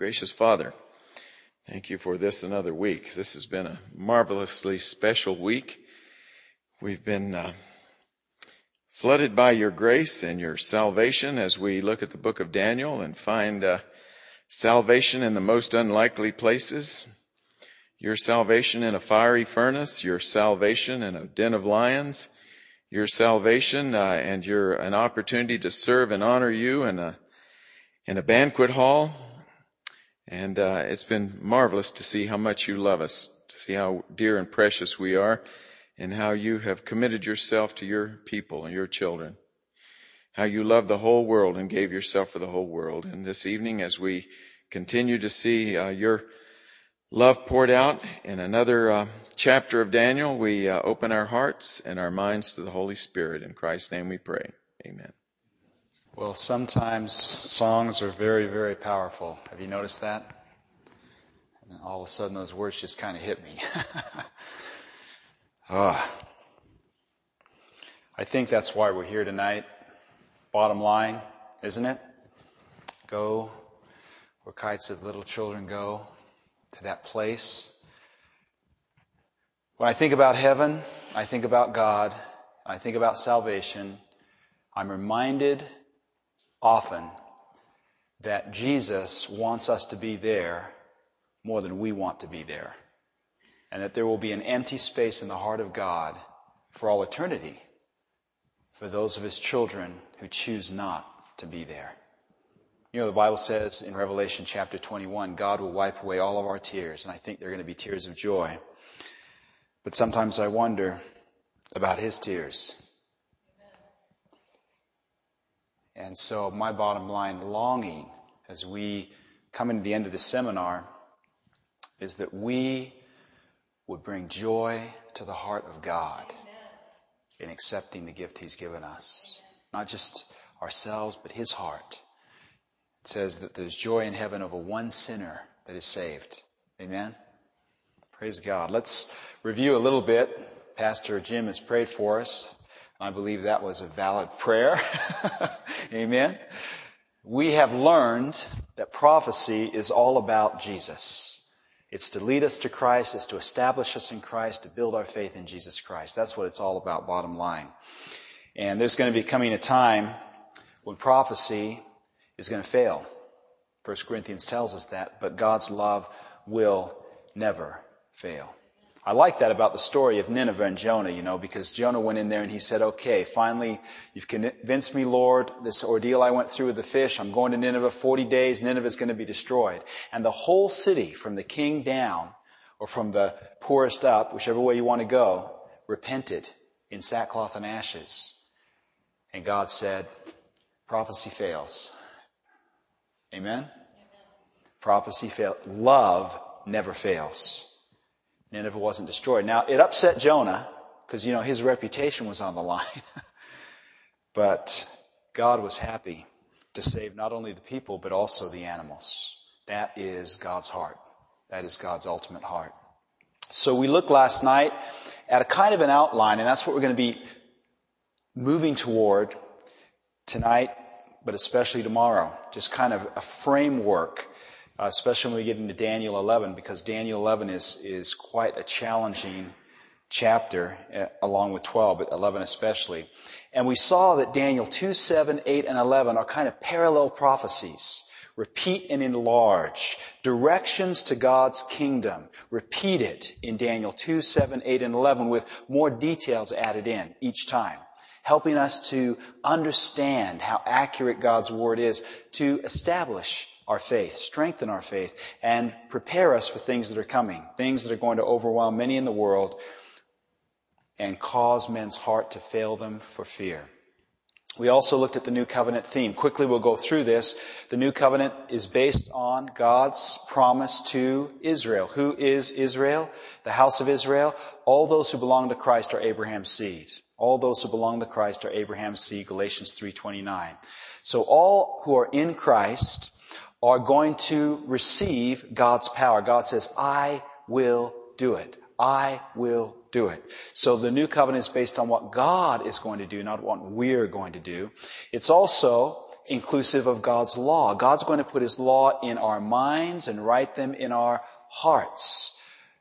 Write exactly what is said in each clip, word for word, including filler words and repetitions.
Gracious Father, thank you for this another week. This has been a marvelously special week. We've been uh, flooded by your grace and your salvation as we look at the book of Daniel and find uh, salvation in the most unlikely places. Your salvation in a fiery furnace, your salvation in a den of lions, your salvation uh, and your an opportunity to serve and honor you in a in a banquet hall. And uh, it's been marvelous to see how much you love us, to see how dear and precious we are, and how you have committed yourself to your people and your children. How you love the whole world and gave yourself for the whole world. And this evening, as we continue to see uh, your love poured out in another uh, chapter of Daniel, we uh, open our hearts and our minds to the Holy Spirit. In Christ's name we pray. Amen. Well, sometimes songs are very, very powerful. Have you noticed that? And all of a sudden those words just kind of hit me. oh. I think that's why we're here tonight. Bottom line, isn't it? Go where kites of little children go, to that place. When I think about heaven, I think about God, I think about salvation, I'm reminded often that Jesus wants us to be there more than we want to be there. And that there will be an empty space in the heart of God for all eternity for those of His children who choose not to be there. You know, the Bible says in Revelation chapter twenty-one, God will wipe away all of our tears, and I think they're going to be tears of joy. But sometimes I wonder about His tears. And so my bottom line longing as we come into the end of the seminar is that we would bring joy to the heart of God in accepting the gift He's given us. Not just ourselves, but His heart. It says that there's joy in heaven over one sinner that is saved. Amen? Praise God. Let's review a little bit. Pastor Jim has prayed for us. I believe that was a valid prayer. Amen. We have learned that prophecy is all about Jesus. It's to lead us to Christ. It's to establish us in Christ, to build our faith in Jesus Christ. That's what it's all about, bottom line. And there's going to be coming a time when prophecy is going to fail. First Corinthians tells us that, but God's love will never fail. I like that about the story of Nineveh and Jonah, you know, because Jonah went in there and he said, okay, finally, you've convinced me, Lord, this ordeal I went through with the fish, I'm going to Nineveh forty days, Nineveh's going to be destroyed. And the whole city, from the king down, or from the poorest up, whichever way you want to go, repented in sackcloth and ashes. And God said, prophecy fails. Amen? Amen. Prophecy fails. Love never fails. Nineveh wasn't destroyed. Now, it upset Jonah because, you know, his reputation was on the line. But God was happy to save not only the people, but also the animals. That is God's heart. That is God's ultimate heart. So we looked last night at a kind of an outline, and that's what we're going to be moving toward tonight, but especially tomorrow. Just kind of a framework. Uh, especially when we get into Daniel eleven, because Daniel eleven is is quite a challenging chapter, uh, along with twelve, but eleven especially. And we saw that Daniel two, seven, eight, and eleven are kind of parallel prophecies. Repeat and enlarge. Directions to God's kingdom. Repeated in Daniel two, seven, eight, and eleven with more details added in each time. Helping us to understand how accurate God's Word is to establish our faith, strengthen our faith, and prepare us for things that are coming, things that are going to overwhelm many in the world and cause men's heart to fail them for fear. We also looked at the New Covenant theme. Quickly, we'll go through this. The New Covenant is based on God's promise to Israel. Who is Israel? The house of Israel. All those who belong to Christ are Abraham's seed. All those who belong to Christ are Abraham's seed, Galatians three twenty-nine. So all who are in Christ are going to receive God's power. God says, I will do it. I will do it. So the new covenant is based on what God is going to do, not what we're going to do. It's also inclusive of God's law. God's going to put His law in our minds and write them in our hearts.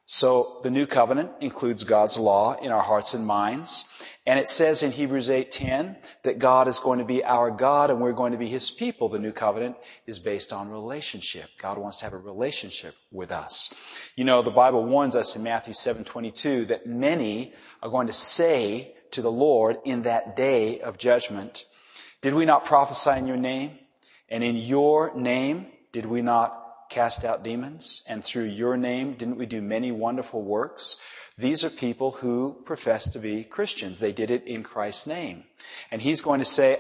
So the new covenant includes God's law in our hearts and minds. And it says in Hebrews eight ten that God is going to be our God and we're going to be His people. The new covenant is based on relationship. God wants to have a relationship with us. You know, the Bible warns us in Matthew seven twenty-two that many are going to say to the Lord in that day of judgment, "Did we not prophesy in your name? And in your name did we not cast out demons? And through your name didn't we do many wonderful works?" These are people who profess to be Christians. They did it in Christ's name. And He's going to say,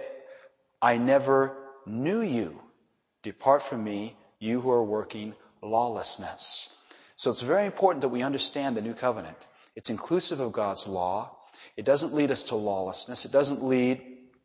"I never knew you. Depart from me, you who are working lawlessness." So it's very important that we understand the new covenant. It's inclusive of God's law. It doesn't lead us to lawlessness. It doesn't lead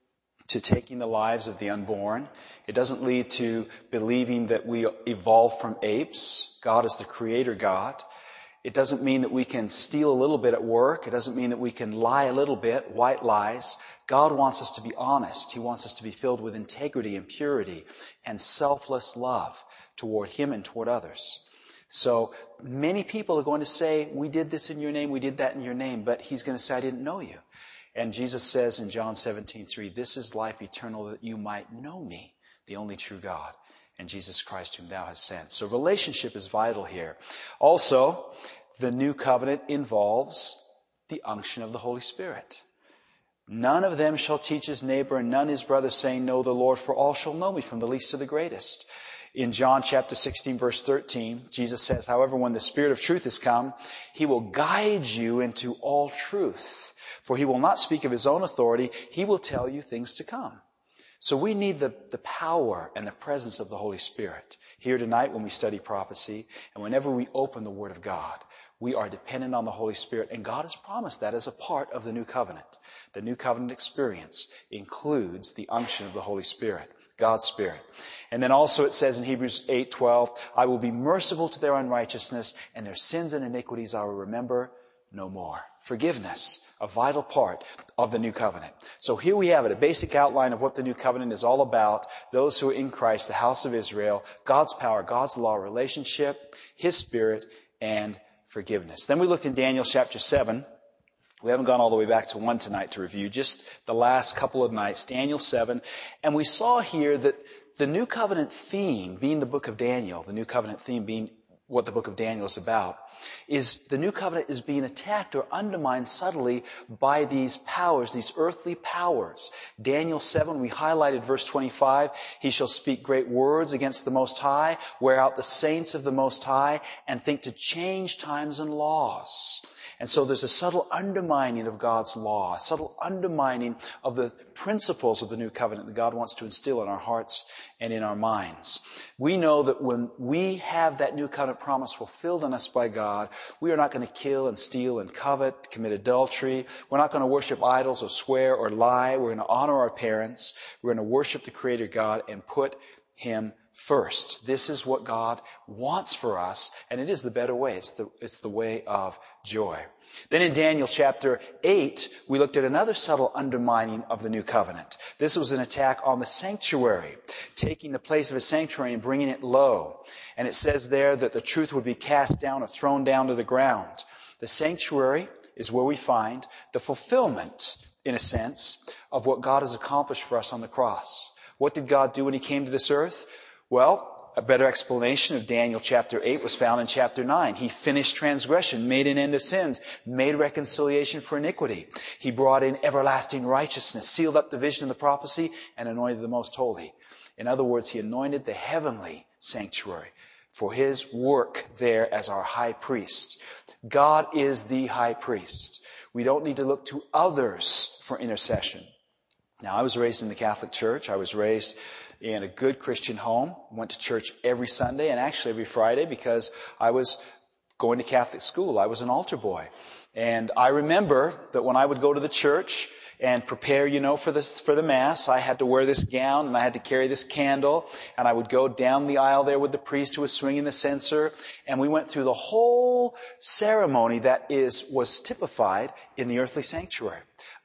to taking the lives of the unborn. It doesn't lead to believing that we evolved from apes. God is the creator God. It doesn't mean that we can steal a little bit at work. It doesn't mean that we can lie a little bit, white lies. God wants us to be honest. He wants us to be filled with integrity and purity and selfless love toward Him and toward others. So many people are going to say, "We did this in your name, we did that in your name," but He's going to say, "I didn't know you." And Jesus says in John seventeen three, "This is life eternal, that you might know me, the only true God, and Jesus Christ whom thou hast sent." So relationship is vital here. Also, the new covenant involves the unction of the Holy Spirit. "None of them shall teach his neighbor and none his brother, saying, Know the Lord, for all shall know me, from the least to the greatest." In John chapter sixteen, verse thirteen, Jesus says, "However, when the Spirit of truth is come, He will guide you into all truth. For He will not speak of His own authority. He will tell you things to come." So we need the, the power and the presence of the Holy Spirit. Here tonight when we study prophecy and whenever we open the Word of God, we are dependent on the Holy Spirit. And God has promised that as a part of the new covenant. The new covenant experience includes the unction of the Holy Spirit, God's Spirit. And then also it says in Hebrews eight twelve, "I will be merciful to their unrighteousness, and their sins and iniquities I will remember no more." Forgiveness, a vital part of the new covenant. So here we have it, a basic outline of what the new covenant is all about. Those who are in Christ, the house of Israel, God's power, God's law, relationship, His Spirit, and forgiveness. Then we looked in Daniel chapter seven. We haven't gone all the way back to one tonight to review, just the last couple of nights, Daniel seven. And we saw here that the new covenant theme, being the book of Daniel, the new covenant theme being what the book of Daniel is about, is the new covenant is being attacked or undermined subtly by these powers, these earthly powers. Daniel seven, we highlighted verse twenty-five, "He shall speak great words against the Most High, wear out the saints of the Most High, and think to change times and laws." And so there's a subtle undermining of God's law, a subtle undermining of the principles of the new covenant that God wants to instill in our hearts and in our minds. We know that when we have that new covenant promise fulfilled in us by God, we are not going to kill and steal and covet, commit adultery. We're not going to worship idols or swear or lie. We're going to honor our parents. We're going to worship the Creator God and put Him first. This is what God wants for us, and it is the better way. It's the, it's the way of joy. Then in Daniel chapter eight, we looked at another subtle undermining of the new covenant. This was an attack on the sanctuary, taking the place of a sanctuary and bringing it low. And it says there that the truth would be cast down or thrown down to the ground. The sanctuary is where we find the fulfillment, in a sense, of what God has accomplished for us on the cross. What did God do when He came to this earth? Well, a better explanation of Daniel chapter eight was found in chapter nine. He finished transgression, made an end of sins, made reconciliation for iniquity. He brought in everlasting righteousness, sealed up the vision of the prophecy, and anointed the most holy. In other words, He anointed the heavenly sanctuary for His work there as our high priest. God is the high priest. We don't need to look to others for intercession. Now, I was raised in the Catholic Church. I was raised in a good Christian home. Went to church every Sunday and actually every Friday because I was going to Catholic school. I was an altar boy. And I remember that when I would go to the church and prepare, you know, for this, for the Mass, I had to wear this gown and I had to carry this candle, and I would go down the aisle there with the priest who was swinging the censer, and we went through the whole ceremony that is, was typified in the earthly sanctuary.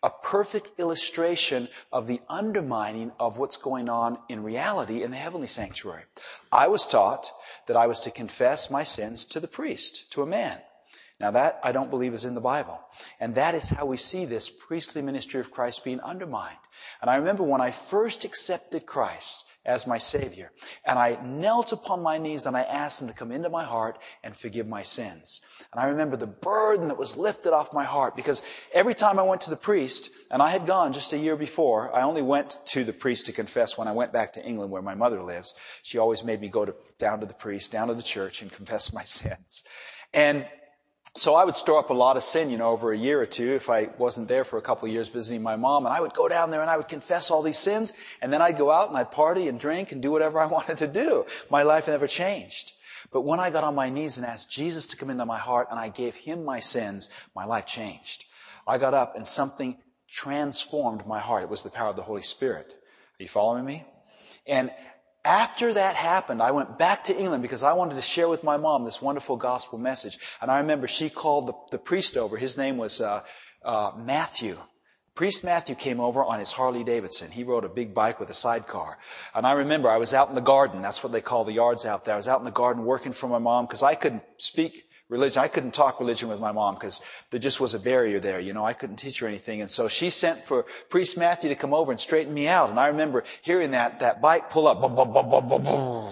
a perfect illustration of the undermining of what's going on in reality in the heavenly sanctuary. I was taught that I was to confess my sins to the priest, to a man. Now that I don't believe is in the Bible. And that is how we see this priestly ministry of Christ being undermined. And I remember when I first accepted Christ as my Savior, and I knelt upon my knees and I asked Him to come into my heart and forgive my sins. And I remember the burden that was lifted off my heart, because every time I went to the priest, and I had gone just a year before, I only went to the priest to confess when I went back to England where my mother lives. She always made me go to, down to the priest, down to the church and confess my sins. And so I would store up a lot of sin, you know, over a year or two if I wasn't there for a couple of years visiting my mom. And I would go down there and I would confess all these sins. And then I'd go out and I'd party and drink and do whatever I wanted to do. My life never changed. But when I got on my knees and asked Jesus to come into my heart and I gave Him my sins, my life changed. I got up and something transformed my heart. It was the power of the Holy Spirit. Are you following me? And after that happened, I went back to England because I wanted to share with my mom this wonderful gospel message. And I remember she called the, the priest over. His name was uh, uh, Matthew. Priest Matthew came over on his Harley Davidson. He rode a big bike with a sidecar. And I remember I was out in the garden. That's what they call the yards out there. I was out in the garden working for my mom because I couldn't speak religion. I couldn't talk religion with my mom because there just was a barrier there. You know, I couldn't teach her anything. And so she sent for Priest Matthew to come over and straighten me out. And I remember hearing that, that bike pull up. Boom, boom, boom, boom, boom, boom.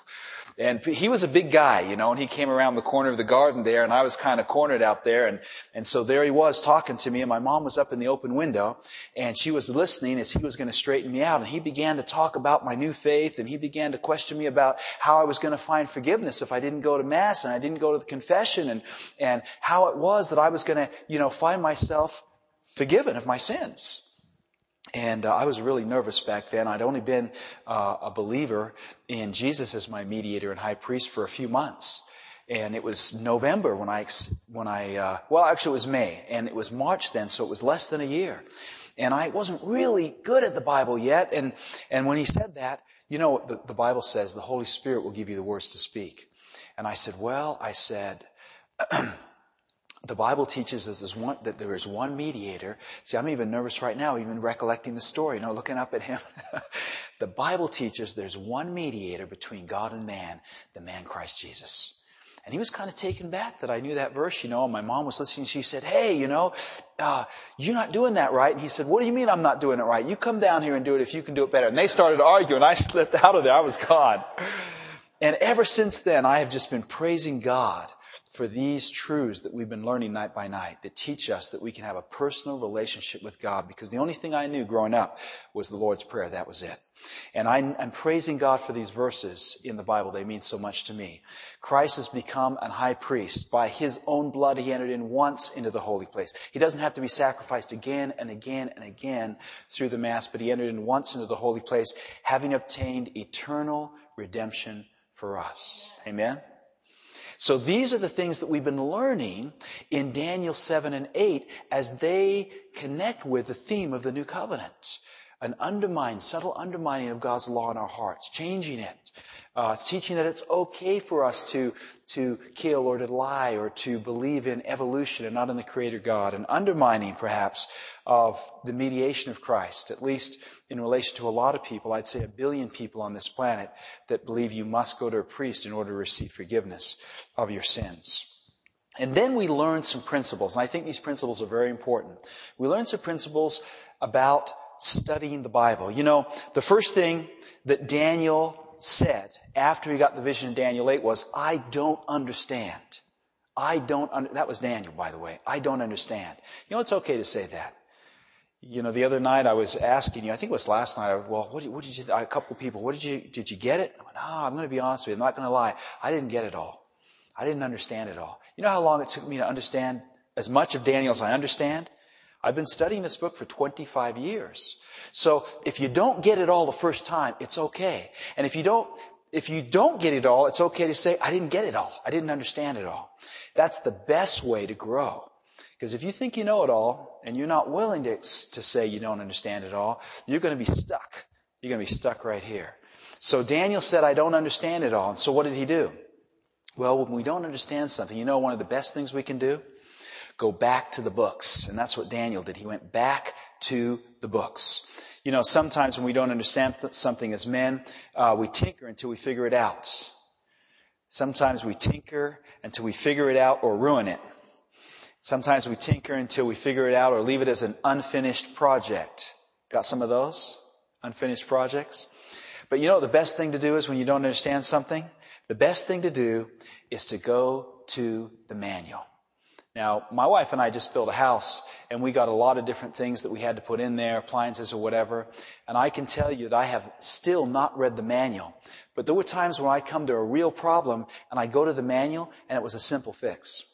And he was a big guy, you know, and he came around the corner of the garden there, and I was kind of cornered out there. And, and so there he was talking to me, and my mom was up in the open window, and she was listening as he was going to straighten me out. And he began to talk about my new faith, and he began to question me about how I was going to find forgiveness if I didn't go to Mass and I didn't go to the confession, and, and how it was that I was going to, you know, find myself forgiven of my sins. And uh, I was really nervous back then. I'd only been uh, a believer in Jesus as my mediator and high priest for a few months. And it was November when I, when I, uh, well, actually it was May, and it was March then, so it was less than a year. And I wasn't really good at the Bible yet. And, and when he said that, you know, the, the Bible says the Holy Spirit will give you the words to speak. And I said, well, I said, the Bible teaches us there's one, that there is one mediator. See, I'm even nervous right now, even recollecting the story, you know, looking up at him. The Bible teaches there's one mediator between God and man, the man Christ Jesus. And he was kind of taken back that I knew that verse, you know, and my mom was listening. She said, hey, you know, uh, you're not doing that right. And he said, what do you mean I'm not doing it right? You come down here and do it if you can do it better. And they started arguing. I slipped out of there. I was gone. And ever since then, I have just been praising God for these truths that we've been learning night by night that teach us that we can have a personal relationship with God, because the only thing I knew growing up was the Lord's Prayer. That was it. And I'm, I'm praising God for these verses in the Bible. They mean so much to me. Christ has become an high priest. By His own blood, He entered in once into the holy place. He doesn't have to be sacrificed again and again and again through the Mass, but He entered in once into the holy place, having obtained eternal redemption for us. Amen? So these are the things that we've been learning in Daniel seven and eight as they connect with the theme of the New Covenant. An undermine, subtle undermining of God's law in our hearts, changing it. Uh, teaching that it's okay for us to, to kill or to lie or to believe in evolution and not in the Creator God. An undermining, perhaps, of the mediation of Christ, at least in relation to a lot of people, I'd say a billion people on this planet, that believe you must go to a priest in order to receive forgiveness of your sins. And then we learn some principles, and I think these principles are very important. We learn some principles about studying the Bible. You know, the first thing that Daniel said after he got the vision in Daniel eight was, I don't understand. I don't, un-. That was Daniel, by the way. I don't understand. You know, it's okay to say that. You know, the other night I was asking you, I think it was last night, I, well, what did, what did you, a couple of people, what did you, did you get it? I went, no, I'm going to be honest with you. I'm not going to lie. I didn't get it all. I didn't understand it all. You know how long it took me to understand as much of Daniel as I understand? I've been studying this book for twenty-five years. So if you don't get it all the first time, it's okay. And if you don't, if you don't get it all, it's okay to say, I didn't get it all. I didn't understand it all. That's the best way to grow. Because if you think you know it all and you're not willing to, to say you don't understand it all, you're going to be stuck. You're going to be stuck right here. So Daniel said, I don't understand it all. And so what did he do? Well, when we don't understand something, you know one of the best things we can do? go back to the books. And that's what Daniel did. He went back to the books. You know, sometimes when we don't understand something as men, uh, we tinker until we figure it out. Sometimes we tinker until we figure it out or ruin it. Sometimes we tinker until we figure it out or leave it as an unfinished project. Got some of those? Unfinished projects? But you know what the best thing to do is when you don't understand something? The best thing to do is to go to the manual. Now, my wife and I just built a house, and we got a lot of different things that we had to put in there, appliances or whatever. And I can tell you that I have still not read the manual. But there were times when I come to a real problem, and I go to the manual, and it was a simple fix.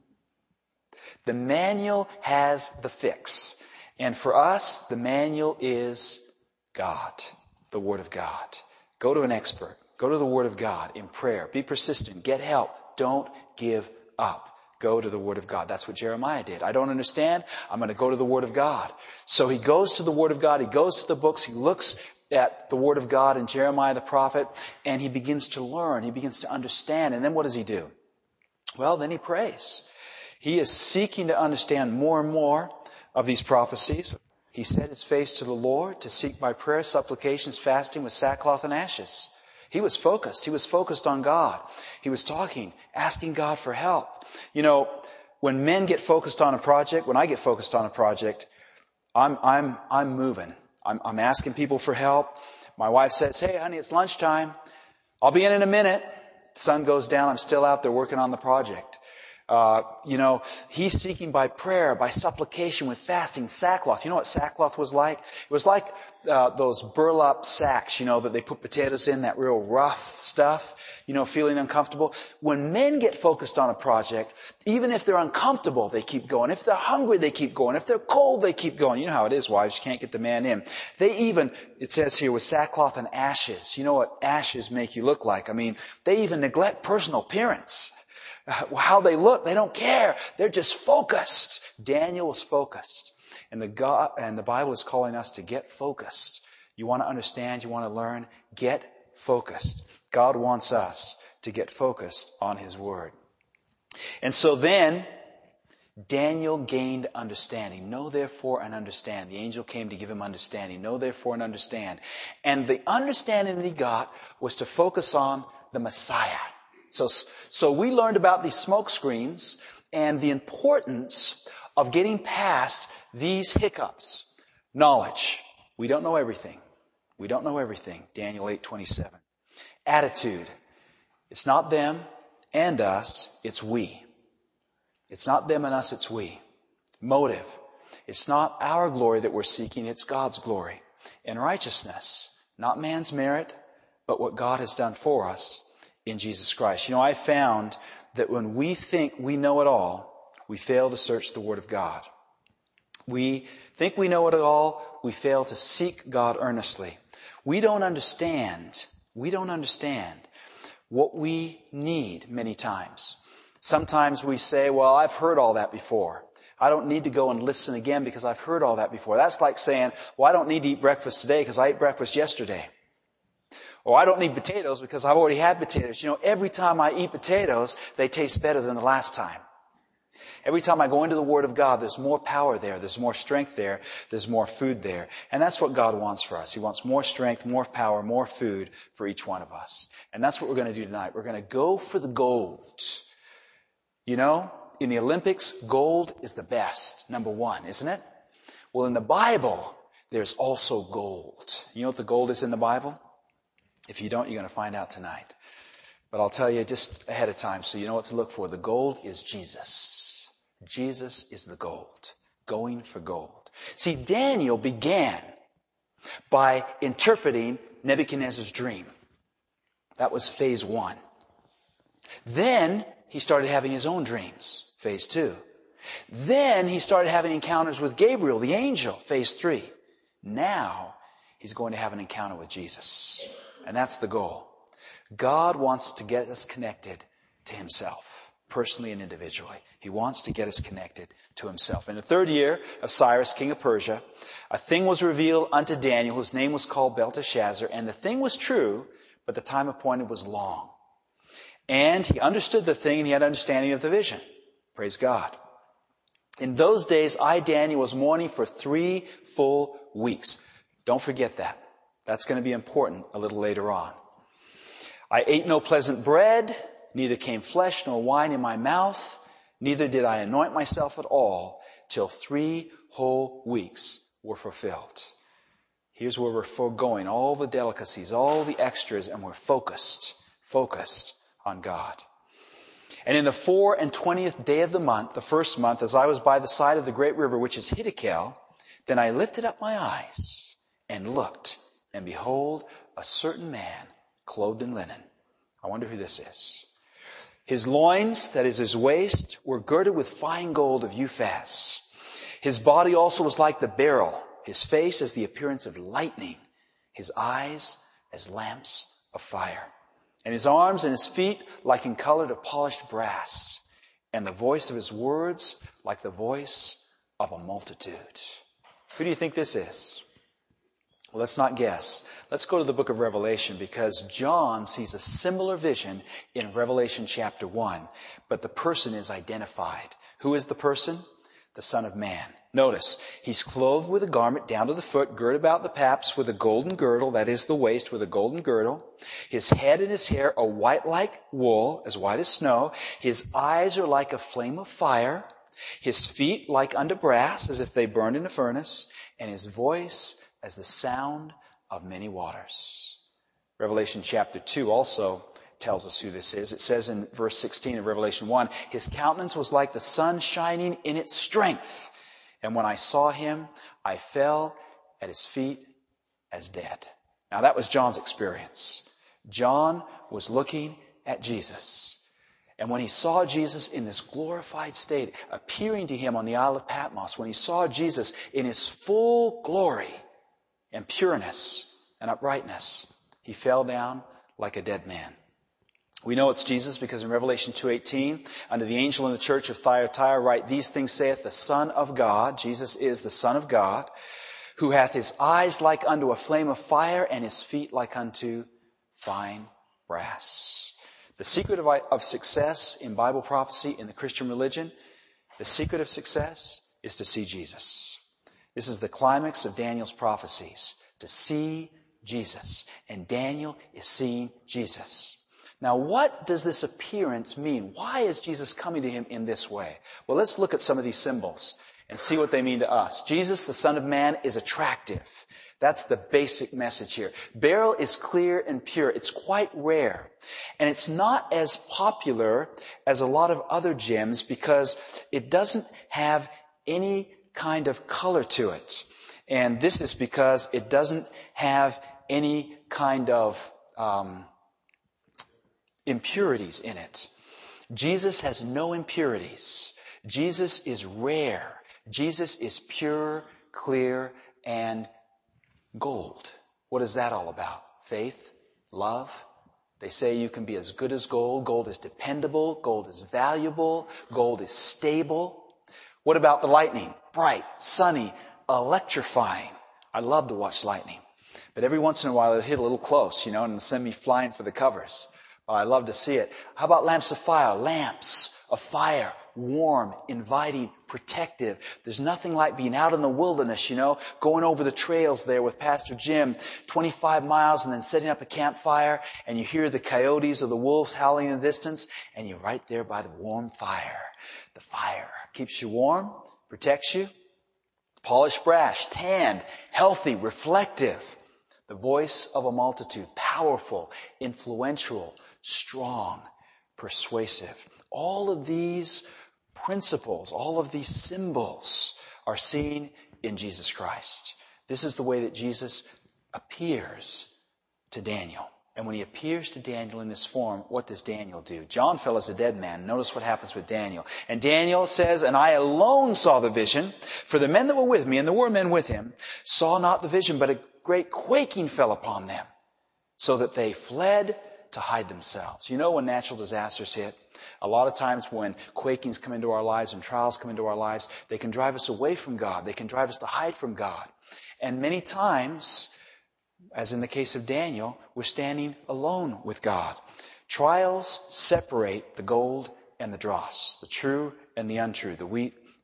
The manual has the fix. And for us, the manual is God, the Word of God. Go to an expert. Go to the Word of God in prayer. Be persistent. Get help. Don't give up. Go to the Word of God. That's what Jeremiah did. I don't understand. I'm going to go to the Word of God. So he goes to the Word of God. He goes to the books. He looks at the Word of God and Jeremiah the prophet, and he begins to learn. He begins to understand. And then what does he do? Well, then he prays. He is seeking to understand more and more of these prophecies. He set his face to the Lord to seek by prayer, supplications, fasting with sackcloth and ashes. He was focused. He was focused on God. He was talking, asking God for help. You know, when men get focused on a project, when I get focused on a project, I'm I'm I'm moving. I'm, I'm asking people for help. My wife says, "Hey, honey, it's lunchtime. I'll be in in a minute." Sun goes down. I'm still out there working on the project. Uh, you know, he's seeking by prayer, by supplication, with fasting, sackcloth. You know what sackcloth was like? It was like uh, those burlap sacks, you know, that they put potatoes in, that real rough stuff, you know, feeling uncomfortable. When men get focused on a project, even if they're uncomfortable, they keep going. If they're hungry, they keep going. If they're cold, they keep going. You know how it is, wives. You can't get the man in. They even, it says here, with sackcloth and ashes. You know what ashes make you look like? I mean, they even neglect personal appearance. How they look, they don't care. They're just focused. Daniel was focused. And the God, and the Bible is calling us to get focused. You want to understand, you want to learn, get focused. God wants us to get focused on His Word. And so then, Daniel gained understanding. Know therefore and understand. The angel came to give him understanding. Know therefore and understand. And the understanding that he got was to focus on the Messiah. So, so we learned about these smoke screens and the importance of getting past these hiccups. Knowledge. We don't know everything. We don't know everything. Daniel eight twenty-seven. Attitude. It's not them and us, it's we. It's not them and us, it's we. Motive. It's not our glory that we're seeking, it's God's glory. And righteousness. Not man's merit, but what God has done for us in Jesus Christ. You know, I found that when we think we know it all, we fail to search the Word of God. We think we know it all, we fail to seek God earnestly. We don't understand, we don't understand what we need many times. Sometimes we say, well, I've heard all that before. I don't need to go and listen again because I've heard all that before. That's like saying, well, I don't need to eat breakfast today because I ate breakfast yesterday. Or I don't need potatoes because I've already had potatoes. You know, every time I eat potatoes, they taste better than the last time. Every time I go into the Word of God, there's more power there. There's more strength there. There's more food there. And that's what God wants for us. He wants more strength, more power, more food for each one of us. And that's what we're going to do tonight. We're going to go for the gold. You know, in the Olympics, gold is the best, number one, isn't it? Well, in the Bible, there's also gold. You know what the gold is in the Bible? If you don't, you're going to find out tonight. But I'll tell you just ahead of time so you know what to look for. The gold is Jesus. Jesus is the gold. Going for gold. See, Daniel began by interpreting Nebuchadnezzar's dream. That was phase one. Then he started having his own dreams. Phase two. Then he started having encounters with Gabriel, the angel. Phase three. Now he's going to have an encounter with Jesus. And that's the goal. God wants to get us connected to Himself, personally and individually. He wants to get us connected to Himself. In the third year of Cyrus, king of Persia, a thing was revealed unto Daniel, whose name was called Belteshazzar. And the thing was true, but the time appointed was long. And he understood the thing, and he had understanding of the vision. Praise God. In those days, I, Daniel, was mourning for three full weeks. Don't forget that. That's going to be important a little later on. I ate no pleasant bread, neither came flesh nor wine in my mouth, neither did I anoint myself at all, till three whole weeks were fulfilled. Here's where we're foregoing all the delicacies, all the extras, and we're focused, focused on God. And in the four and twentieth day of the month, the first month, as I was by the side of the great river, which is Hiddekel, then I lifted up my eyes and looked, and behold, a certain man clothed in linen. I wonder who this is. His loins, that is his waist, were girded with fine gold of Uphaz. His body also was like the beryl, his face as the appearance of lightning, his eyes as lamps of fire, and his arms and his feet like in color to polished brass, and the voice of his words like the voice of a multitude. Who do you think this is? Well, let's not guess. Let's go to the book of Revelation, because John sees a similar vision in Revelation chapter one, but the person is identified. Who is the person? The Son of Man. Notice, he's clothed with a garment down to the foot, girt about the paps with a golden girdle, that is the waist with a golden girdle. His head and his hair are white like wool, as white as snow. His eyes are like a flame of fire. His feet like unto brass, as if they burned in a furnace. And his voice as the sound of many waters. Revelation chapter two also tells us who this is. It says in verse sixteen of Revelation one, his countenance was like the sun shining in its strength. And when I saw him, I fell at his feet as dead. Now that was John's experience. John was looking at Jesus. And when he saw Jesus in this glorified state, appearing to him on the Isle of Patmos, when he saw Jesus in his full glory and pureness and uprightness, he fell down like a dead man. We know it's Jesus because in Revelation two eighteen, unto the angel in the church of Thyatira write, these things saith the Son of God, Jesus is the Son of God, who hath his eyes like unto a flame of fire and his feet like unto fine brass. The secret of, of success in Bible prophecy in the Christian religion, the secret of success is to see Jesus. This is the climax of Daniel's prophecies, to see Jesus. And Daniel is seeing Jesus. Now, what does this appearance mean? Why is Jesus coming to him in this way? Well, let's look at some of these symbols and see what they mean to us. Jesus, the Son of Man, is attractive. That's the basic message here. Beryl is clear and pure. It's quite rare. And it's not as popular as a lot of other gems because it doesn't have any kind of color to it. And this is because it doesn't have any kind of um, impurities in it. Jesus has no impurities. Jesus is rare. Jesus is pure, clear, and gold. What is that all about? Faith, love. They say you can be as good as gold. Gold is dependable. Gold is valuable. Gold is stable. What about the lightning? Bright, sunny, electrifying. I love to watch lightning. But every once in a while it'll hit a little close, you know, and send me flying for the covers. Well, I love to see it. How about lamps of fire? Lamps of fire. Warm, inviting, protective. There's nothing like being out in the wilderness, you know, going over the trails there with Pastor Jim, twenty-five miles, and then setting up a campfire, and you hear the coyotes or the wolves howling in the distance, and you're right there by the warm fire. The fire keeps you warm, protects you. Polished brass, tanned, healthy, reflective. The voice of a multitude, powerful, influential, strong, persuasive. All of these principles, all of these symbols are seen in Jesus Christ. This is the way that Jesus appears to Daniel. And when he appears to Daniel in this form, what does Daniel do? John fell as a dead man. Notice what happens with Daniel. And Daniel says, and I alone saw the vision, for the men that were with me, and there were men with him, saw not the vision, but a great quaking fell upon them, so that they fled to hide themselves. You know, when natural disasters hit, a lot of times when quakings come into our lives and trials come into our lives, they can drive us away from God. They can drive us to hide from God. And many times, as in the case of Daniel, we're standing alone with God. Trials separate the gold and the dross, the true and the untrue, the wheat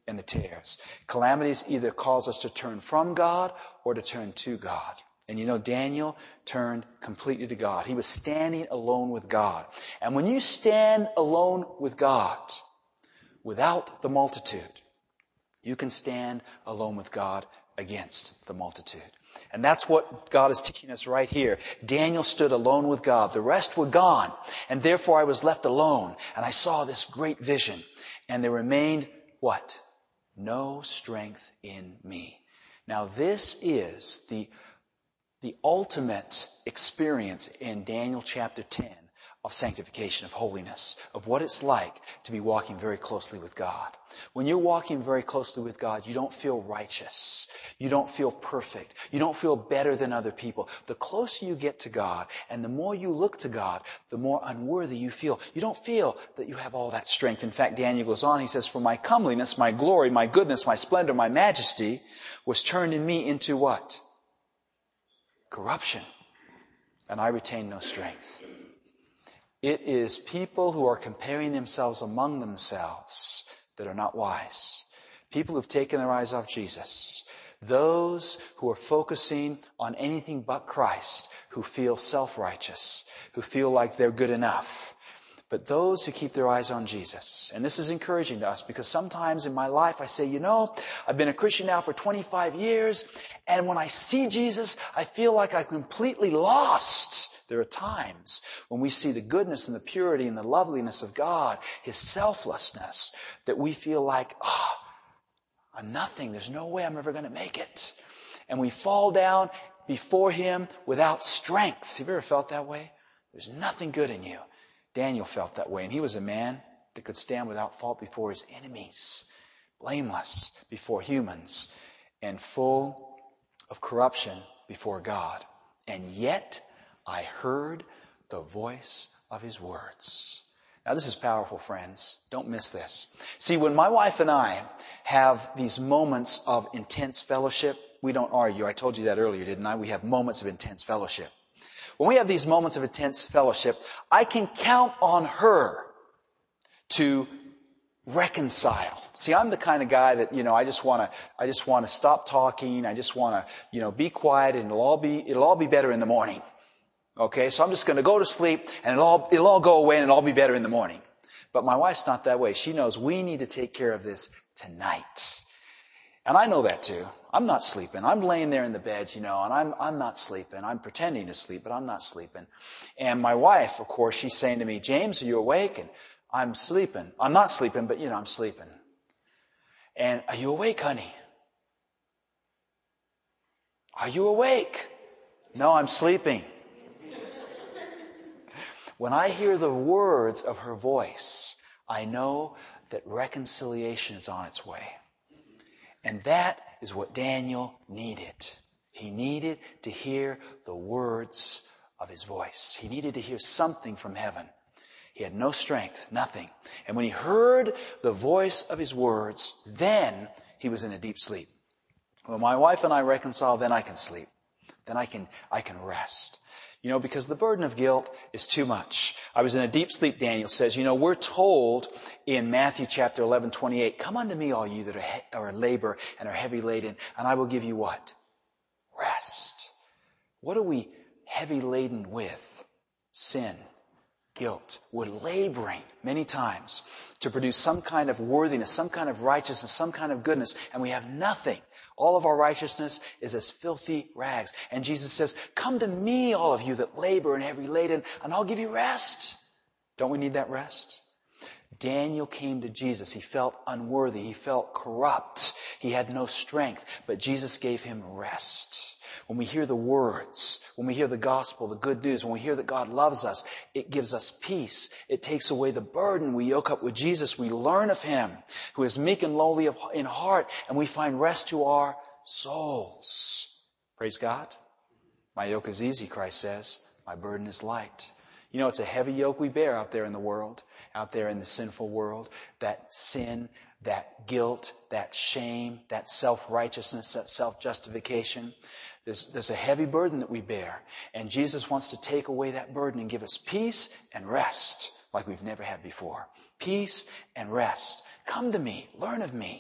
and the tares. Calamities either cause us to turn from God or to turn to God. And you know, Daniel turned completely to God. He was standing alone with God. And when you stand alone with God, without the multitude, you can stand alone with God against the multitude. And that's what God is teaching us right here. Daniel stood alone with God. The rest were gone. And therefore I was left alone. And I saw this great vision. And there remained what? No strength in me. Now this is the, the ultimate experience in Daniel chapter ten of sanctification, of holiness, of what it's like to be walking very closely with God. When you're walking very closely with God, you don't feel righteous. You don't feel perfect. You don't feel better than other people. The closer you get to God and the more you look to God, the more unworthy you feel. You don't feel that you have all that strength. In fact, Daniel goes on, he says, for my comeliness, my glory, my goodness, my splendor, my majesty was turned in me into what? Corruption. And I retain no strength. It is people who are comparing themselves among themselves that are not wise. People who've taken their eyes off Jesus. Those who are focusing on anything but Christ, who feel self-righteous, who feel like they're good enough. But those who keep their eyes on Jesus. And this is encouraging to us because sometimes in my life I say, you know, I've been a Christian now for twenty-five years, and when I see Jesus, I feel like I'm completely lost. There are times when we see the goodness and the purity and the loveliness of God, His selflessness, that we feel like, oh, I'm nothing. There's no way I'm ever going to make it. And we fall down before Him without strength. Have you ever felt that way? There's nothing good in you. Daniel felt that way, and he was a man that could stand without fault before his enemies, blameless before humans, and full of corruption before God. And yet, I heard the voice of His words. Now this is powerful, friends. Don't miss this. See, when my wife and I have these moments of intense fellowship, we don't argue. I told you that earlier, didn't I? We have moments of intense fellowship. When we have these moments of intense fellowship, I can count on her to reconcile. See, I'm the kind of guy that, you know, I just want to, I just want to stop talking. I just want to, you know, be quiet, and it'll all be, it'll all be better in the morning. Okay, so I'm just going to go to sleep, and it'll all, it'll all go away, and it'll all be better in the morning. But my wife's not that way. She knows we need to take care of this tonight. And I know that too. I'm not sleeping. I'm laying there in the bed, you know, and I'm, I'm not sleeping. I'm pretending to sleep, but I'm not sleeping. And my wife, of course, she's saying to me, James, are you awake? And I'm sleeping. I'm not sleeping, but you know, I'm sleeping. And are you awake, honey? Are you awake? No, I'm sleeping. When I hear the words of her voice, I know that reconciliation is on its way. And that is what Daniel needed. He needed to hear the words of his voice. He needed to hear something from heaven. He had no strength, nothing. And when he heard the voice of his words, then he was in a deep sleep. When my wife and I reconcile, then I can sleep. Then I can, I can rest. You know, because the burden of guilt is too much. I was in a deep sleep, Daniel says. You know, we're told in Matthew chapter eleven, twenty-eight, come unto me, all you that are, he- are labor and are heavy laden, and I will give you what? Rest. What are we heavy laden with? Sin, guilt. We're laboring many times to produce some kind of worthiness, some kind of righteousness, some kind of goodness, and we have nothing. All of our righteousness is as filthy rags. And Jesus says, come to me, all of you that labor and heavy laden, and I'll give you rest. Don't we need that rest? Daniel came to Jesus. He felt unworthy. He felt corrupt. He had no strength. But Jesus gave him rest. When we hear the words, when we hear the gospel, the good news, when we hear that God loves us, it gives us peace. It takes away the burden. We yoke up with Jesus. We learn of Him, who is meek and lowly of, in heart, and we find rest to our souls. Praise God. My yoke is easy, Christ says. My burden is light. You know, it's a heavy yoke we bear out there in the world, out there in the sinful world. That sin, that guilt, that shame, that self-righteousness, that self-justification. There's, there's a heavy burden that we bear. And Jesus wants to take away that burden and give us peace and rest like we've never had before. Peace and rest. Come to me. Learn of me.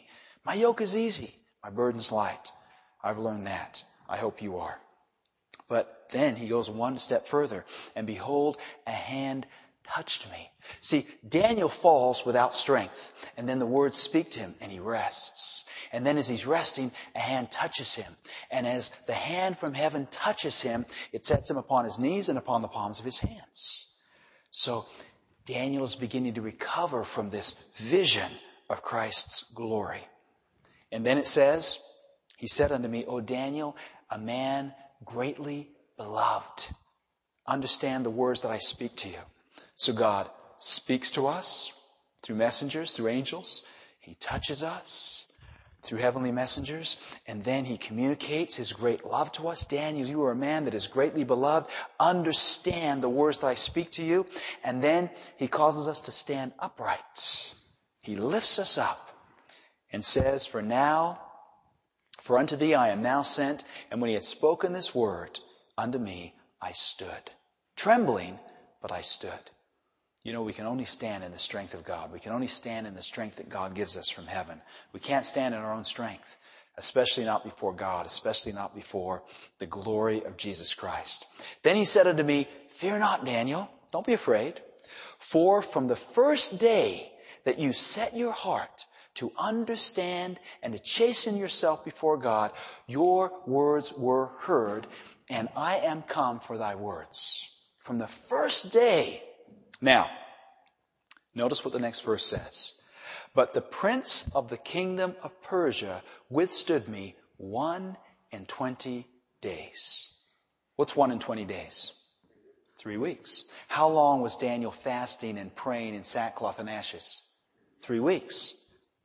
My yoke is easy. My burden's light. I've learned that. I hope you are. But then he goes one step further. And behold, a hand touched me. See, Daniel falls without strength. And then the words speak to him and he rests. And then as he's resting, a hand touches him. And as the hand from heaven touches him, it sets him upon his knees and upon the palms of his hands. So Daniel is beginning to recover from this vision of Christ's glory. And then it says, he said unto me, O Daniel, a man greatly beloved. Understand the words that I speak to you. So God speaks to us through messengers, through angels. He touches us through heavenly messengers. And then he communicates his great love to us. Daniel, you are a man that is greatly beloved. Understand the words that I speak to you. And then he causes us to stand upright. He lifts us up and says, For now, for unto thee I am now sent. And when he had spoken this word unto me, I stood. Trembling, but I stood. You know, we can only stand in the strength of God. We can only stand in the strength that God gives us from heaven. We can't stand in our own strength, especially not before God, especially not before the glory of Jesus Christ. Then he said unto me, Fear not, Daniel. Don't be afraid. For from the first day that you set your heart to understand and to chasten yourself before God, your words were heard, and I am come for thy words. From the first day. Now, notice what the next verse says. But the prince of the kingdom of Persia withstood me one and twenty days. What's one and twenty days? Three weeks. How long was Daniel fasting and praying in sackcloth and ashes? Three weeks.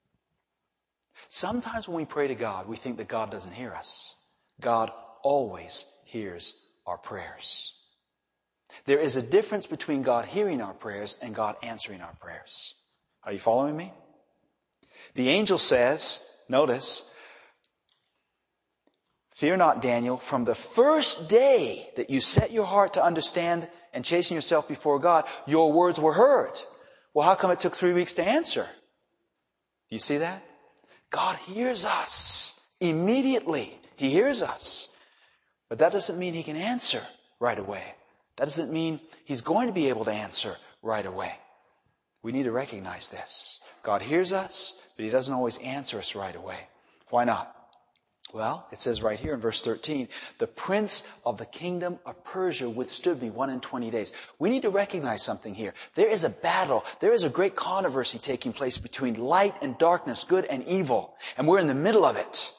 Sometimes when we pray to God, we think that God doesn't hear us. God always hears our prayers. There is a difference between God hearing our prayers and God answering our prayers. Are you following me? The angel says, notice, Fear not, Daniel, from the first day that you set your heart to understand and chasten yourself before God, your words were heard. Well, how come it took three weeks to answer? Do you see that? God hears us immediately. He hears us. But that doesn't mean he can answer right away. That doesn't mean he's going to be able to answer right away. We need to recognize this. God hears us, but he doesn't always answer us right away. Why not? Well, it says right here in verse thirteen, the prince of the kingdom of Persia withstood me one and twenty days. We need to recognize something here. There is a battle. There is a great controversy taking place between light and darkness, good and evil. And we're in the middle of it.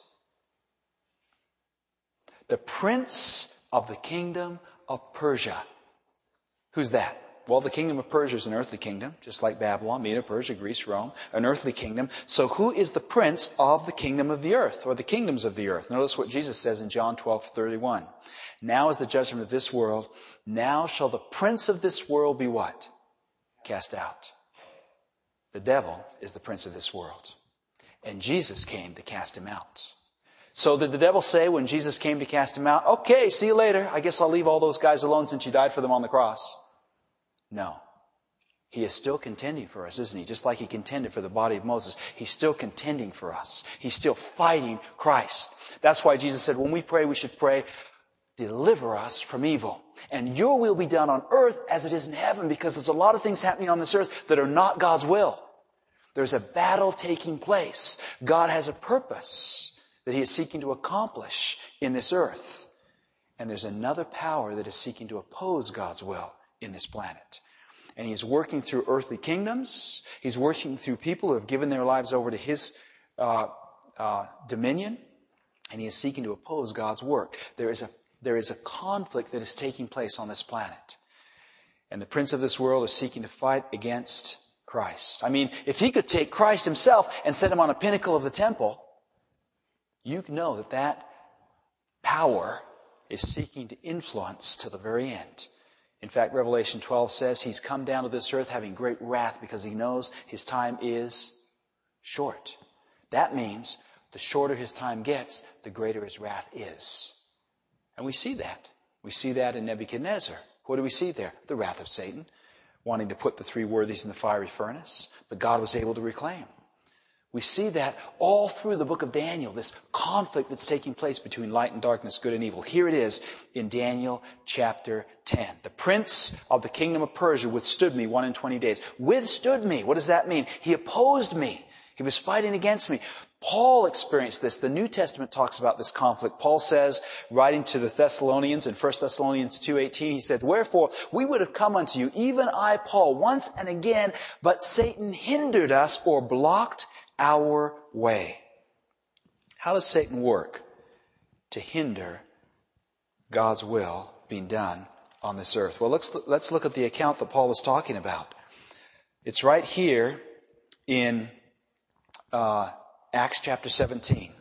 The prince of the kingdom of Persia. Who's that? Well, the kingdom of Persia is an earthly kingdom, just like Babylon, Media, Persia, Greece, Rome, an earthly kingdom. So who is the prince of the kingdom of the earth, or the kingdoms of the earth? Notice what Jesus says in John twelve thirty-one. Now is the judgment of this world. Now shall the prince of this world be what? Cast out. The devil is the prince of this world. And Jesus came to cast him out. So did the devil say when Jesus came to cast him out, okay, see you later. I guess I'll leave all those guys alone since you died for them on the cross. No. He is still contending for us, isn't he? Just like he contended for the body of Moses. He's still contending for us. He's still fighting Christ. That's why Jesus said when we pray, we should pray, deliver us from evil. And your will be done on earth as it is in heaven, because there's a lot of things happening on this earth that are not God's will. There's a battle taking place. God has a purpose that he is seeking to accomplish in this earth. And there's another power that is seeking to oppose God's will in this planet. And he's working through earthly kingdoms. He's working through people who have given their lives over to his uh, uh, dominion. And he is seeking to oppose God's work. There is a there is a conflict that is taking place on this planet. And the prince of this world is seeking to fight against Christ. I mean, if he could take Christ himself and set him on a pinnacle of the temple, you know that that power is seeking to influence to the very end. In fact, Revelation twelve says he's come down to this earth having great wrath because he knows his time is short. That means the shorter his time gets, the greater his wrath is. And we see that. We see that in Nebuchadnezzar. What do we see there? The wrath of Satan, wanting to put the three worthies in the fiery furnace. But God was able to reclaim. We see that all through the book of Daniel, this conflict that's taking place between light and darkness, good and evil. Here it is in Daniel chapter ten. The prince of the kingdom of Persia withstood me one and twenty days. Withstood me. What does that mean? He opposed me. He was fighting against me. Paul experienced this. The New Testament talks about this conflict. Paul says, writing to the Thessalonians in First Thessalonians two eighteen, he said, "Wherefore we would have come unto you, even I, Paul, once and again, but Satan hindered us," or blocked our way. How does Satan work to hinder God's will being done on this earth? Well, let's, let's look at the account that Paul was talking about. It's right here in uh, Acts chapter seventeen.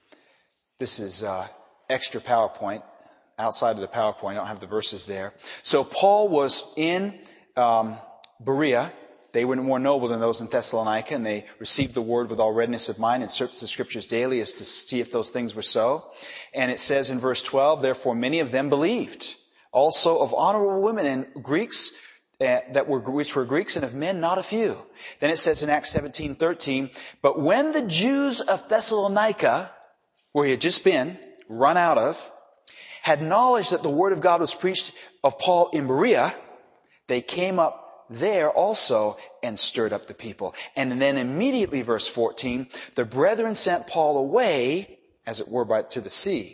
This is uh, extra PowerPoint. Outside of the PowerPoint, I don't have the verses there. So Paul was in um, Berea. They were more noble than those in Thessalonica, and they received the word with all readiness of mind and searched the scriptures daily as to see if those things were so. And it says in verse twelve, "Therefore many of them believed, also of honorable women and Greeks, uh, that were which were Greeks, and of men not a few." Then it says in Acts seventeen thirteen, "But when the Jews of Thessalonica," where he had just been, run out of, "had knowledge that the word of God was preached of Paul in Berea, they came up there also and stirred up the people." And then immediately, verse fourteen, "The brethren sent Paul away, as it were, by to the sea."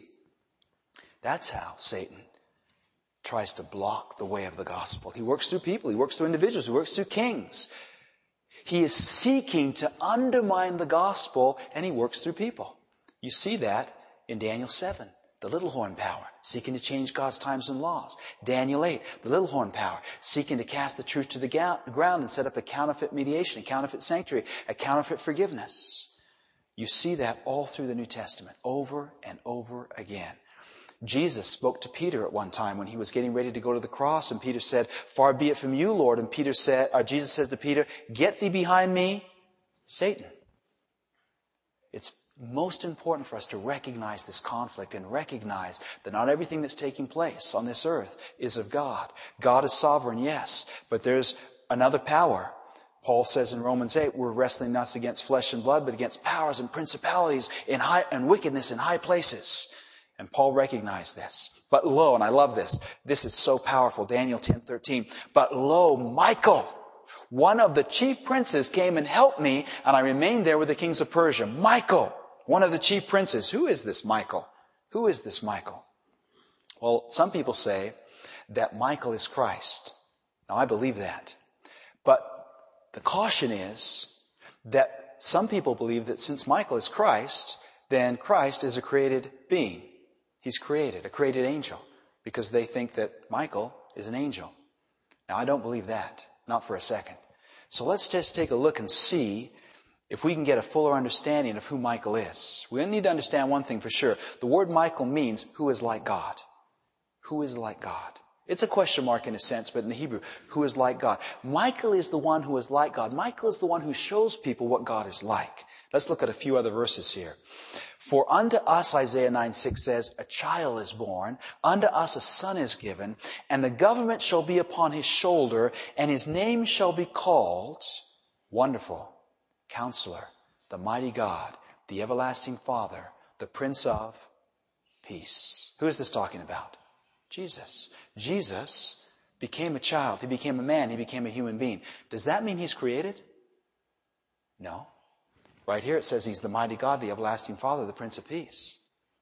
That's how Satan tries to block the way of the gospel. He works through people. He works through individuals. He works through kings. He is seeking to undermine the gospel, and he works through people. You see that in Daniel seven. The little horn power, seeking to change God's times and laws. Daniel eight, the little horn power, seeking to cast the truth to the ground and set up a counterfeit mediation, a counterfeit sanctuary, a counterfeit forgiveness. You see that all through the New Testament, over and over again. Jesus spoke to Peter at one time when he was getting ready to go to the cross, and Peter said, "Far be it from you, Lord." And Peter said, or Jesus says to Peter, "Get thee behind me, Satan." It's most important for us to recognize this conflict and recognize that not everything that's taking place on this earth is of God. God is sovereign, yes, but there's another power. Paul says in Romans eight, we're wrestling not against flesh and blood, but against powers and principalities in high, and wickedness in high places. And Paul recognized this. But lo, and I love this, this is so powerful, Daniel ten thirteen, "But lo, Michael, one of the chief princes, came and helped me, and I remained there with the kings of Persia." Michael, one of the chief princes. Who is this Michael? Who is this Michael? Well, some people say that Michael is Christ. Now, I believe that. But the caution is that some people believe that since Michael is Christ, then Christ is a created being. He's created, a created angel, because they think that Michael is an angel. Now, I don't believe that. Not for a second. So let's just take a look and see if we can get a fuller understanding of who Michael is. We need to understand one thing for sure. The word Michael means who is like God. Who is like God? It's a question mark in a sense, but in the Hebrew, who is like God? Michael is the one who is like God. Michael is the one who shows people what God is like. Let's look at a few other verses here. "For unto us," Isaiah nine six says, "a child is born, unto us a son is given, and the government shall be upon his shoulder, and his name shall be called Wonderful, Counselor, the Mighty God, the Everlasting Father, the Prince of Peace." Who is this talking about? Jesus. Jesus became a child. He became a man. He became a human being. Does that mean he's created? No. Right here it says he's the Mighty God, the Everlasting Father, the Prince of Peace.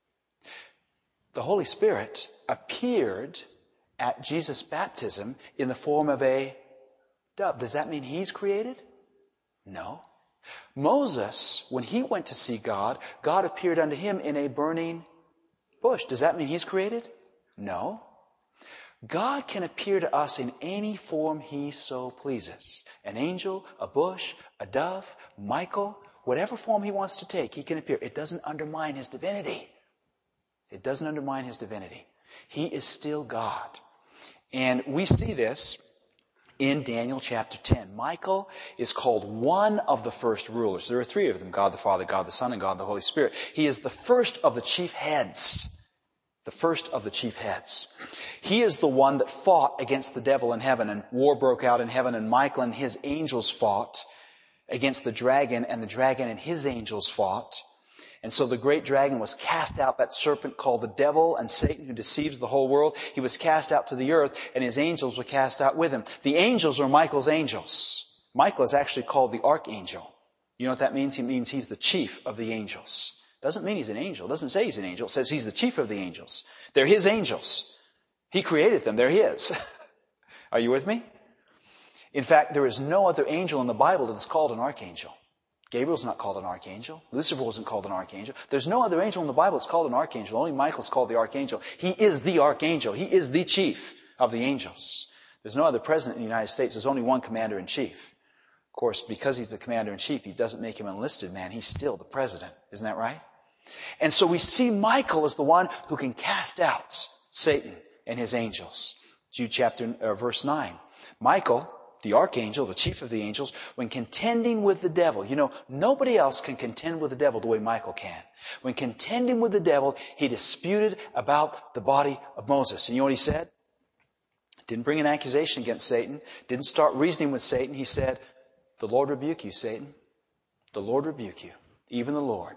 The Holy Spirit appeared at Jesus' baptism in the form of a dove. Does that mean he's created? No. Moses, when he went to see God, God appeared unto him in a burning bush. Does that mean he's created? No. God can appear to us in any form he so pleases. An angel, a bush, a dove, Michael, whatever form he wants to take, he can appear. It doesn't undermine his divinity. It doesn't undermine his divinity. He is still God. And we see this in Daniel chapter ten. Michael is called one of the first rulers. There are three of them, God the Father, God the Son, and God the Holy Spirit. He is the first of the chief heads. The first of the chief heads. He is the one that fought against the devil in heaven, and war broke out in heaven, and Michael and his angels fought. against the dragon, and the dragon and his angels fought. And so the great dragon was cast out, that serpent called the devil and Satan, who deceives the whole world. He was cast out to the earth, and his angels were cast out with him. The angels are Michael's angels. Michael is actually called the archangel. You know what that means? He means he's the chief of the angels. Doesn't mean he's an angel. Doesn't say he's an angel. It says he's the chief of the angels. They're his angels. He created them. They're his. Are you with me? In fact, there is no other angel in the Bible that's called an archangel. Gabriel's not called an archangel. Lucifer wasn't called an archangel. There's no other angel in the Bible that's called an archangel. Only Michael's called the archangel. He is the archangel. He is the chief of the angels. There's no other president in the United States. There's only one commander-in-chief. Of course, because he's the commander-in-chief, he doesn't make him an enlisted man. He's still the president. Isn't that right? And so we see Michael as the one who can cast out Satan and his angels. Jude chapter, uh, verse nine. Michael, the archangel, the chief of the angels, when contending with the devil. You know, nobody else can contend with the devil the way Michael can. When contending with the devil, he disputed about the body of Moses. And you know what he said? Didn't bring an accusation against Satan. Didn't start reasoning with Satan. He said, "The Lord rebuke you, Satan. The Lord rebuke you. Even the Lord."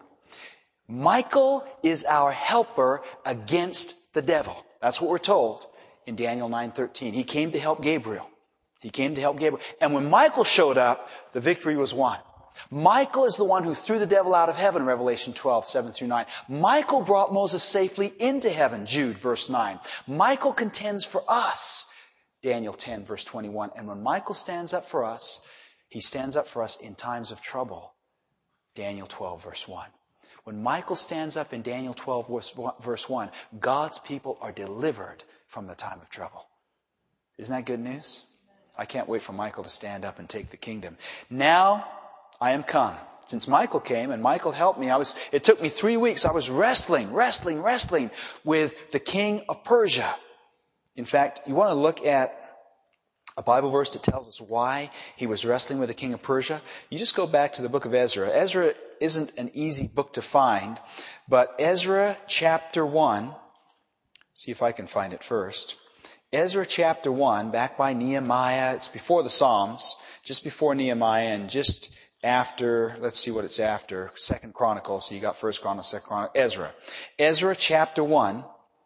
Michael is our helper against the devil. That's what we're told in Daniel nine thirteen. He came to help Gabriel. He came to help Gabriel. And when Michael showed up, the victory was won. Michael is the one who threw the devil out of heaven, Revelation twelve, seven through nine. Michael brought Moses safely into heaven, Jude, verse nine. Michael contends for us, Daniel ten, verse twenty-one. And when Michael stands up for us, he stands up for us in times of trouble, Daniel twelve, verse one. When Michael stands up in Daniel twelve, verse one, God's people are delivered from the time of trouble. Isn't that good news? I can't wait for Michael to stand up and take the kingdom. Now I am come. Since Michael came and Michael helped me, I was, it took me three weeks. I was wrestling, wrestling, wrestling with the king of Persia. In fact, you want to look at a Bible verse that tells us why he was wrestling with the king of Persia? You just go back to the book of Ezra. Ezra isn't an easy book to find, but Ezra chapter one, see if I can find it first. Ezra chapter one, back by Nehemiah. It's before the Psalms, just before Nehemiah and just after, let's see what it's after, Second Chronicles. So you got First Chronicles, Second Chronicles, Ezra. Ezra chapter one.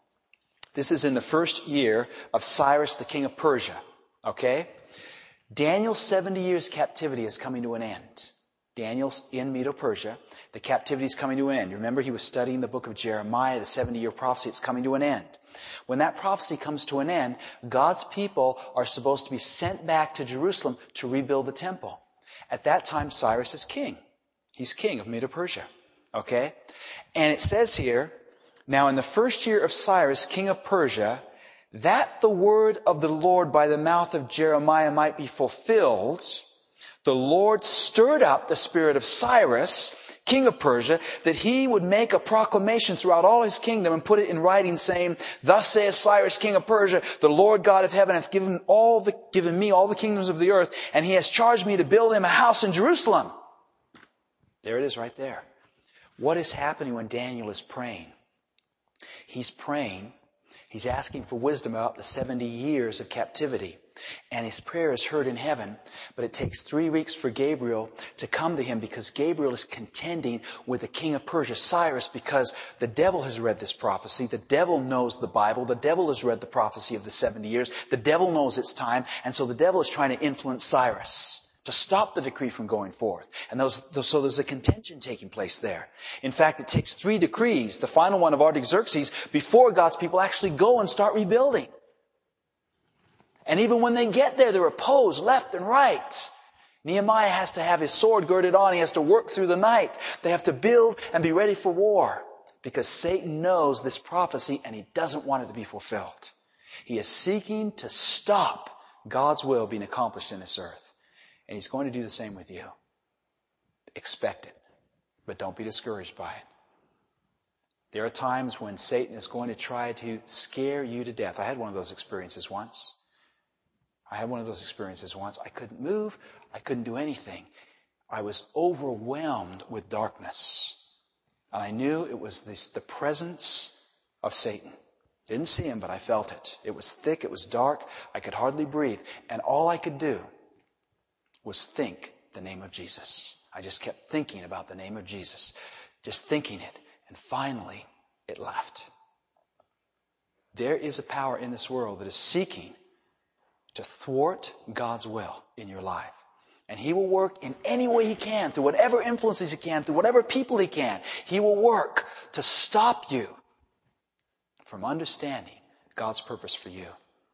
This is in the first year of Cyrus, the king of Persia. Okay? Daniel's seventy years captivity is coming to an end. Daniel's in Medo-Persia. The captivity is coming to an end. Remember, he was studying the book of Jeremiah, the seventy-year prophecy. It's coming to an end. When that prophecy comes to an end, God's people are supposed to be sent back to Jerusalem to rebuild the temple. At that time, Cyrus is king. He's king of Medo-Persia. Okay? And it says here, now in the first year of Cyrus, king of Persia, that the word of the Lord by the mouth of Jeremiah might be fulfilled, the Lord stirred up the spirit of Cyrus, king of Persia, that he would make a proclamation throughout all his kingdom and put it in writing, saying, "Thus saith Cyrus, king of Persia, the Lord God of heaven hath given all the, given me all the kingdoms of the earth, and he has charged me to build him a house in Jerusalem." There it is right there. What is happening when Daniel is praying? He's praying. He's asking for wisdom about the seventy years of captivity. And his prayer is heard in heaven. But it takes three weeks for Gabriel to come to him, because Gabriel is contending with the king of Persia, Cyrus, because the devil has read this prophecy. The devil knows the Bible. The devil has read the prophecy of the seventy years. The devil knows its time. And so the devil is trying to influence Cyrus to stop the decree from going forth. And those, those, so there's a contention taking place there. In fact, it takes three decrees, the final one of Artaxerxes, before God's people actually go and start rebuilding. And even when they get there, they're opposed left and right. Nehemiah has to have his sword girded on. He has to work through the night. They have to build and be ready for war, because Satan knows this prophecy and he doesn't want it to be fulfilled. He is seeking to stop God's will being accomplished in this earth. And he's going to do the same with you. Expect it, but don't be discouraged by it. There are times when Satan is going to try to scare you to death. I had one of those experiences once. I had one of those experiences once. I couldn't move. I couldn't do anything. I was overwhelmed with darkness. And I knew it was this, the presence of Satan. Didn't see him, but I felt it. It was thick. It was dark. I could hardly breathe. And all I could do was think the name of Jesus. I just kept thinking about the name of Jesus. Just thinking it. And finally, it left. There is a power in this world that is seeking to thwart God's will in your life. And He will work in any way He can, through whatever influences He can, through whatever people He can. He will work to stop you from understanding God's purpose for you.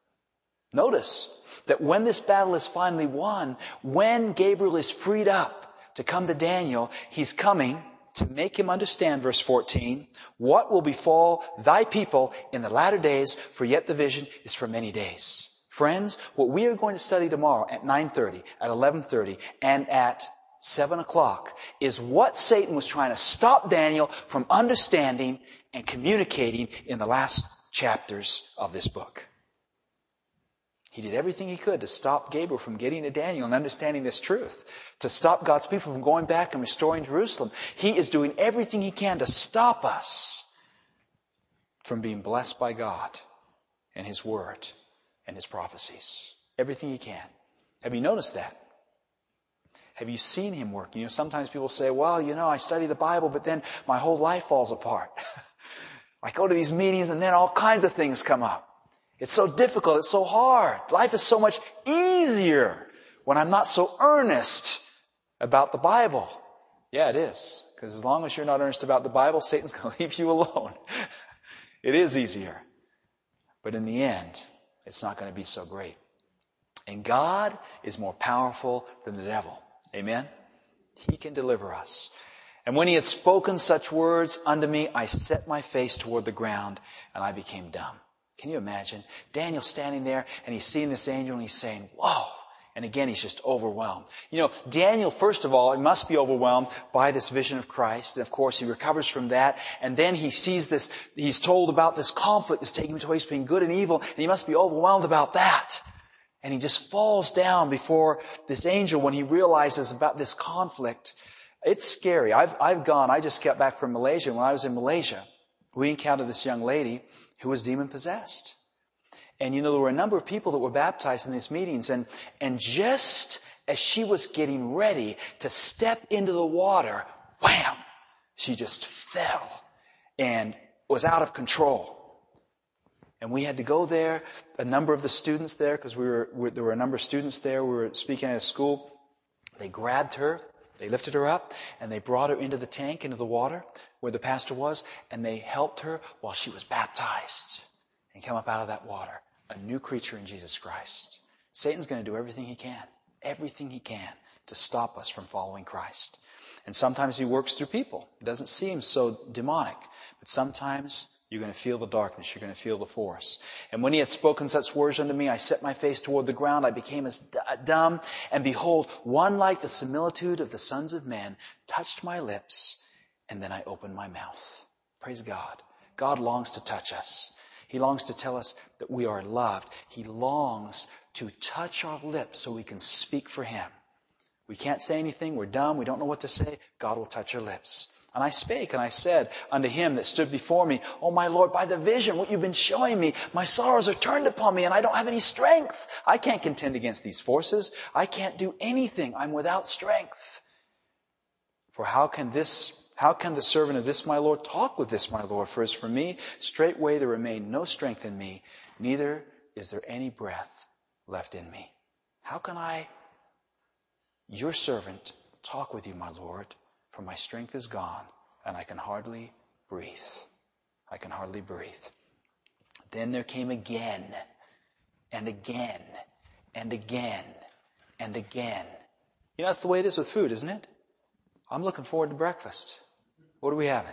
Notice that when this battle is finally won, when Gabriel is freed up to come to Daniel, he's coming to make him understand, verse fourteen, what will befall thy people in the latter days, for yet the vision is for many days. Friends, what we are going to study tomorrow at nine thirty, at eleven thirty, and at seven o'clock is what Satan was trying to stop Daniel from understanding and communicating in the last chapters of this book. He did everything he could to stop Gabriel from getting to Daniel and understanding this truth. To stop God's people from going back and restoring Jerusalem. He is doing everything he can to stop us from being blessed by God and His Word and His prophecies. Everything he can. Have you noticed that? Have you seen Him working? You know, sometimes people say, well, you know, I study the Bible, but then my whole life falls apart. I go to these meetings and then all kinds of things come up. It's so difficult. It's so hard. Life is so much easier when I'm not so earnest about the Bible. Yeah, it is. Because as long as you're not earnest about the Bible, Satan's going to leave you alone. It is easier. But in the end, it's not going to be so great. And God is more powerful than the devil. Amen? He can deliver us. And when He had spoken such words unto me, I set my face toward the ground, and I became dumb. Can you imagine? Daniel standing there, and he's seeing this angel, and he's saying, whoa. And again, he's just overwhelmed. You know, Daniel, first of all, he must be overwhelmed by this vision of Christ. And of course, he recovers from that. And then he sees this, he's told about this conflict that's taking place between good and evil. And he must be overwhelmed about that. And he just falls down before this angel when he realizes about this conflict. It's scary. I've, I've gone, I just got back from Malaysia. When I was in Malaysia, we encountered this young lady who was demon-possessed. And you know, there were a number of people that were baptized in these meetings. And, and just as she was getting ready to step into the water, wham! She just fell and was out of control. And we had to go there, a number of the students there, because we were, we, there were a number of students there. We were speaking at a school. They grabbed her, they lifted her up, and they brought her into the tank, into the water, where the pastor was, and they helped her while she was baptized and come up out of that water. A new creature in Jesus Christ. Satan's going to do everything he can, everything he can to stop us from following Christ. And sometimes he works through people. It doesn't seem so demonic, but sometimes you're going to feel the darkness. You're going to feel the force. And when he had spoken such words unto me, I set my face toward the ground. I became as dumb. And behold, one like the similitude of the sons of men touched my lips. And then I opened my mouth. Praise God. God longs to touch us. He longs to tell us that we are loved. He longs to touch our lips so we can speak for Him. We can't say anything. We're dumb. We don't know what to say. God will touch our lips. And I spake and I said unto him that stood before me, O my Lord, by the vision, what you've been showing me, my sorrows are turned upon me and I don't have any strength. I can't contend against these forces. I can't do anything. I'm without strength. For how can this How can the servant of this my Lord talk with this my Lord? For as for me, straightway there remained no strength in me, neither is there any breath left in me. How can I, your servant, talk with you, my Lord? For my strength is gone, and I can hardly breathe. I can hardly breathe. Then there came again, and again, and again, and again. You know, that's the way it is with food, isn't it? I'm looking forward to breakfast. What are we having?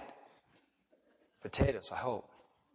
Potatoes, I hope.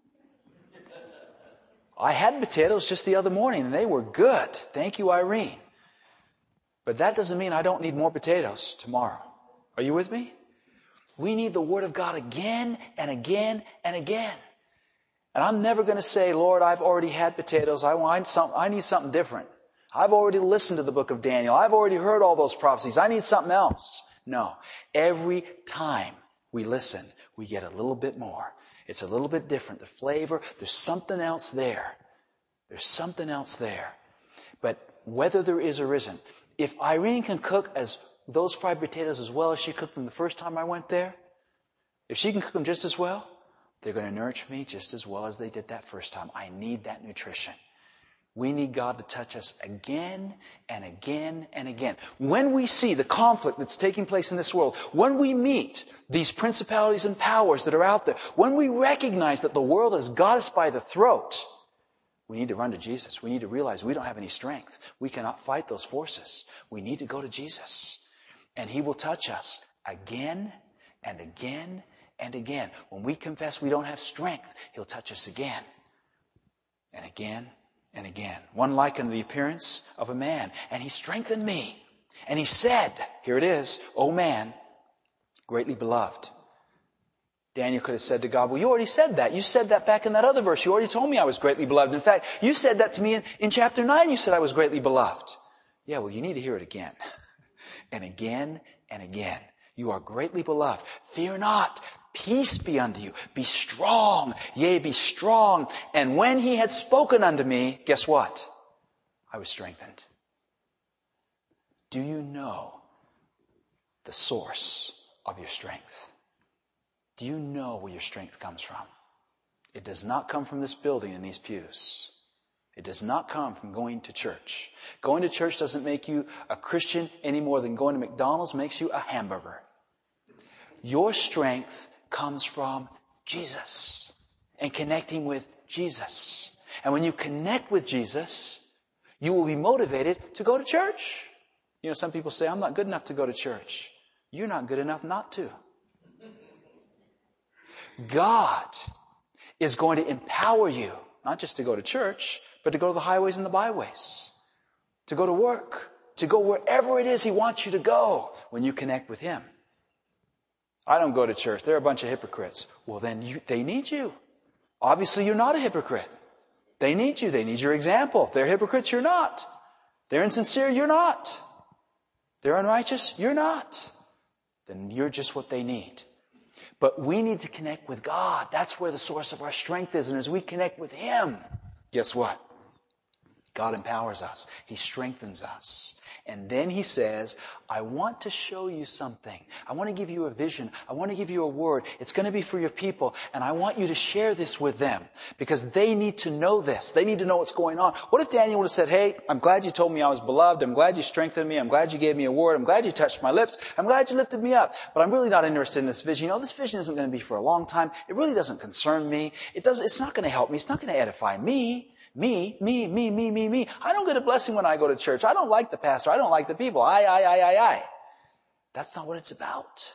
I had potatoes just the other morning, and they were good. Thank you, Irene. But that doesn't mean I don't need more potatoes tomorrow. Are you with me? We need the Word of God again and again and again. And I'm never going to say, Lord, I've already had potatoes. I want some, I need something different. I've already listened to the book of Daniel. I've already heard all those prophecies. I need something else. No. Every time we listen, we get a little bit more. It's a little bit different. The flavor, there's something else there. There's something else there. But whether there is or isn't, if Irene can cook as those fried potatoes as well as she cooked them the first time I went there, if she can cook them just as well, they're going to nourish me just as well as they did that first time. I need that nutrition. We need God to touch us again and again and again. When we see the conflict that's taking place in this world, when we meet these principalities and powers that are out there, when we recognize that the world has got us by the throat, we need to run to Jesus. We need to realize we don't have any strength. We cannot fight those forces. We need to go to Jesus. And He will touch us again and again and again. When we confess we don't have strength, He'll touch us again and again and again. One likened the appearance of a man, and He strengthened me. And He said, here it is, O man, greatly beloved. Daniel could have said to God, well, you already said that. You said that back in that other verse. You already told me I was greatly beloved. In fact, you said that to me in, in chapter nine. You said I was greatly beloved. Yeah, well, you need to hear it again. And again and again. You are greatly beloved. Fear not. Peace be unto you. Be strong. Yea, be strong. And when He had spoken unto me, guess what? I was strengthened. Do you know the source of your strength? Do you know where your strength comes from? It does not come from this building and these pews. It does not come from going to church. Going to church doesn't make you a Christian any more than going to McDonald's makes you a hamburger. Your strength comes from Jesus and connecting with Jesus. And when you connect with Jesus, you will be motivated to go to church. You know, some people say, I'm not good enough to go to church. You're not good enough not to. God is going to empower you, not just to go to church, but to go to the highways and the byways, to go to work, to go wherever it is He wants you to go when you connect with Him. I don't go to church. They're a bunch of hypocrites. Well, then you, they need you. Obviously, you're not a hypocrite. They need you. They need your example. If they're hypocrites, you're not. They're insincere, you're not. They're unrighteous, you're not. Then you're just what they need. But we need to connect with God. That's where the source of our strength is. And as we connect with Him, guess what? God empowers us. He strengthens us. And then He says, I want to show you something. I want to give you a vision. I want to give you a word. It's going to be for your people. And I want you to share this with them. Because they need to know this. They need to know what's going on. What if Daniel would have said, hey, I'm glad you told me I was beloved. I'm glad you strengthened me. I'm glad you gave me a word. I'm glad you touched my lips. I'm glad you lifted me up. But I'm really not interested in this vision. You know, this vision isn't going to be for a long time. It really doesn't concern me. It doesn't, it's not going to help me. It's not going to edify me. Me, me, me, me, me, me. I don't get a blessing when I go to church. I don't like the pastor. I don't like the people. I, I, I, I, I. That's not what it's about.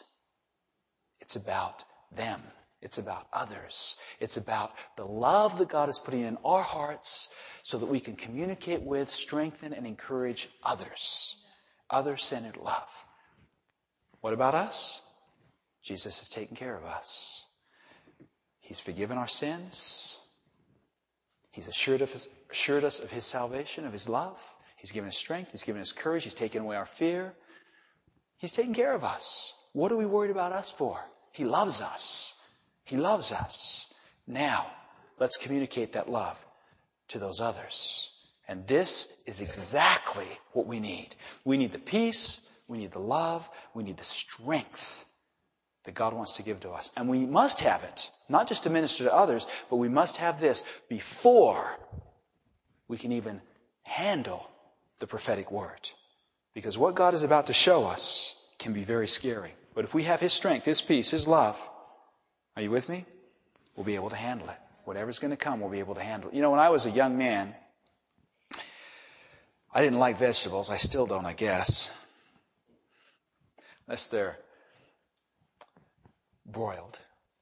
It's about them. It's about others. It's about the love that God is putting in our hearts so that we can communicate with, strengthen, and encourage others. Other-centered love. What about us? Jesus has taken care of us. He's forgiven our sins. He's assured, of his, assured us of His salvation, of His love. He's given us strength. He's given us courage. He's taken away our fear. He's taken care of us. What are we worried about us for? He loves us. He loves us. Now, let's communicate that love to those others. And this is exactly what we need. We need the peace. We need the love. We need the strength that God wants to give to us. And we must have it, not just to minister to others, but we must have this before we can even handle the prophetic word. Because what God is about to show us can be very scary. But if we have His strength, His peace, His love, are you with me? We'll be able to handle it. Whatever's going to come, we'll be able to handle it. You know, when I was a young man, I didn't like vegetables. I still don't, I guess. Unless they're broiled.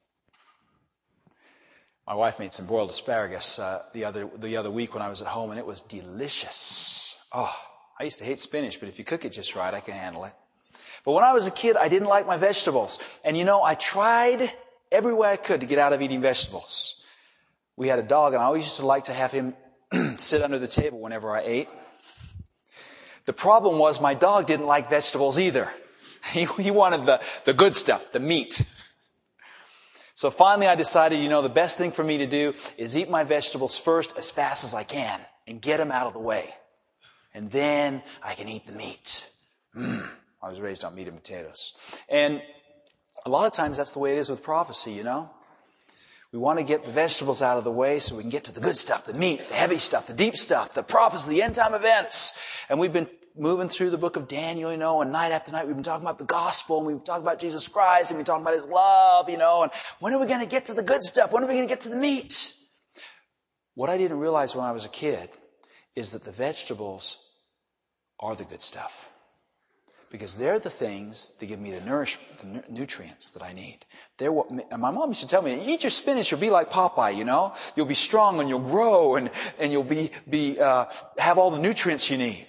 My wife made some broiled asparagus uh, the other the other week when I was at home, and it was delicious. Oh, I used to hate spinach, but if you cook it just right, I can handle it. But when I was a kid, I didn't like my vegetables. And you know, I tried every way I could to get out of eating vegetables. We had a dog, and I always used to like to have him sit under the table whenever I ate. The problem was my dog didn't like vegetables either. He, he wanted the, the good stuff, the meat. So finally I decided, you know, the best thing for me to do is eat my vegetables first as fast as I can and get them out of the way. And then I can eat the meat. Mm, I was raised on meat and potatoes. And a lot of times that's the way it is with prophecy, you know. We want to get the vegetables out of the way so we can get to the good stuff, the meat, the heavy stuff, the deep stuff, the prophecy, the end time events. And we've been moving through the book of Daniel, you know, and night after night we've been talking about the gospel, and we've been talking about Jesus Christ, and we've been talking about His love, you know, and when are we going to get to the good stuff? When are we going to get to the meat? What I didn't realize when I was a kid is that the vegetables are the good stuff. Because they're the things that give me the nourishment, the nu- nutrients that I need. They're what, and my mom used to tell me, eat your spinach, you'll be like Popeye, you know? You'll be strong and you'll grow and, and you'll be, be, uh, have all the nutrients you need.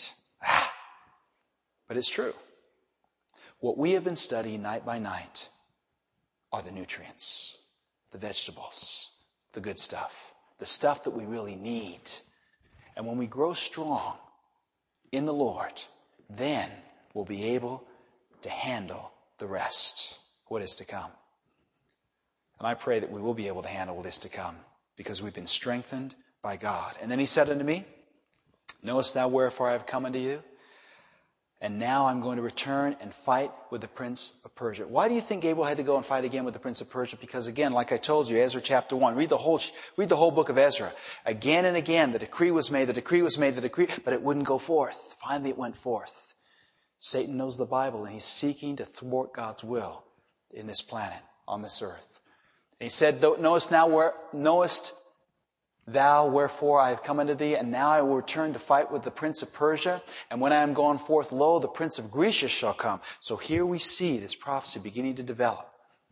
But it's true. What we have been studying night by night are the nutrients, the vegetables, the good stuff, the stuff that we really need. And when we grow strong in the Lord, then we'll be able to handle the rest, what is to come. And I pray that we will be able to handle what is to come because we've been strengthened by God. And then He said unto me, knowest thou wherefore I have come unto you? And now I'm going to return and fight with the prince of Persia. Why do you think Gabriel had to go and fight again with the prince of Persia? Because again, like I told you, Ezra chapter one, read the whole, read the whole book of Ezra. Again and again, the decree was made, the decree was made, the decree, but it wouldn't go forth. Finally it went forth. Satan knows the Bible and he's seeking to thwart God's will in this planet, on this earth. And he said, knowest now where, knowest thou wherefore I have come unto thee, and now I will return to fight with the prince of Persia. And when I am gone forth, lo, the prince of Grecia shall come. So here we see this prophecy beginning to develop.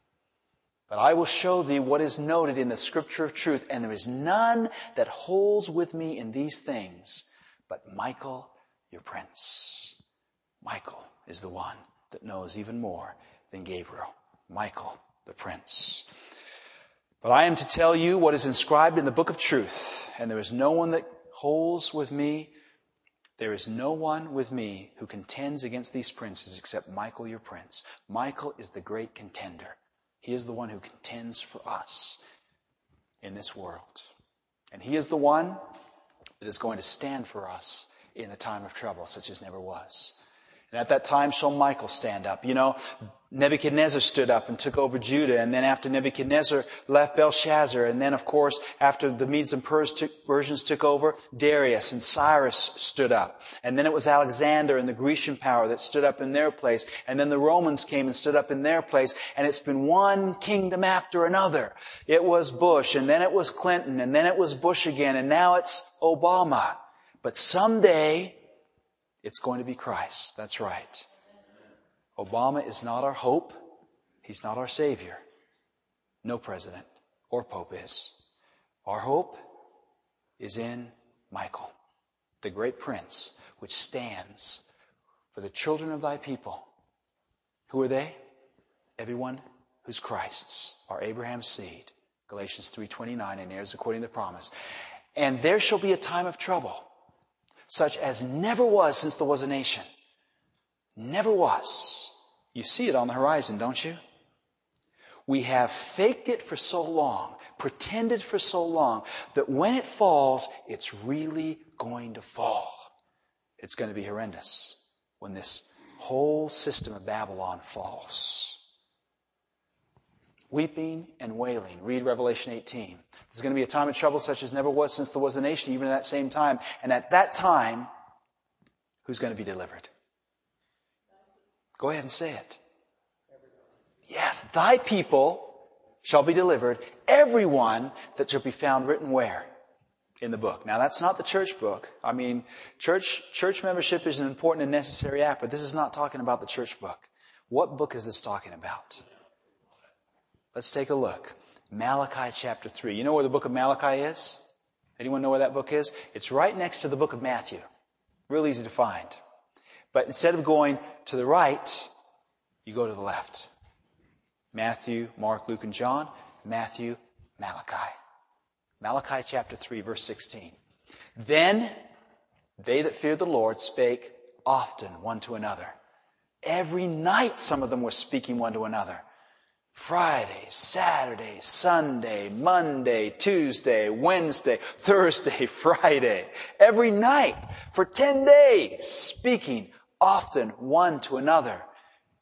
But I will show thee what is noted in the scripture of truth, and there is none that holds with me in these things, but Michael, your prince. Michael is the one that knows even more than Gabriel. Michael, the prince. But I am to tell you what is inscribed in the book of truth, and there is no one that holds with me. There is no one with me who contends against these princes except Michael, your prince. Michael is the great contender. He is the one who contends for us in this world. And he is the one that is going to stand for us in a time of trouble such as never was. And at that time shall Michael stand up. You know, Nebuchadnezzar stood up and took over Judah. And then after Nebuchadnezzar left, Belshazzar. And then, of course, after the Medes and Persians took over, Darius and Cyrus stood up. And then it was Alexander and the Grecian power that stood up in their place. And then the Romans came and stood up in their place. And it's been one kingdom after another. It was Bush, and then it was Clinton, and then it was Bush again, and now it's Obama. But someday it's going to be Christ. That's right. Obama is not our hope. He's not our Savior. No president or pope is. Our hope is in Michael, the great prince, which stands for the children of thy people. Who are they? Everyone who's Christ's, are Abraham's seed. Galatians three twenty-nine, and heirs according to the promise. And there shall be a time of trouble, such as never was since there was a nation. Never was. You see it on the horizon, don't you? We have faked it for so long, pretended for so long, that when it falls, it's really going to fall. It's going to be horrendous when this whole system of Babylon falls. Weeping and wailing. Read Revelation eighteen. There's going to be a time of trouble such as never was since there was a nation, even at that same time. And at that time, who's going to be delivered? Go ahead and say it. Yes, thy people shall be delivered, everyone that shall be found written where? In the book. Now that's not the church book. I mean, church church membership is an important and necessary act, but this is not talking about the church book. What book is this talking about? Let's take a look. Malachi chapter three. You know where the book of Malachi is? Anyone know where that book is? It's right next to the book of Matthew. Real easy to find. But instead of going to the right, you go to the left. Matthew, Mark, Luke, and John. Matthew, Malachi. Malachi chapter three, verse sixteen. Then they that feared the Lord spake often one to another. Every night some of them were speaking one to another. Friday, Saturday, Sunday, Monday, Tuesday, Wednesday, Thursday, Friday. Every night for ten days, speaking often one to another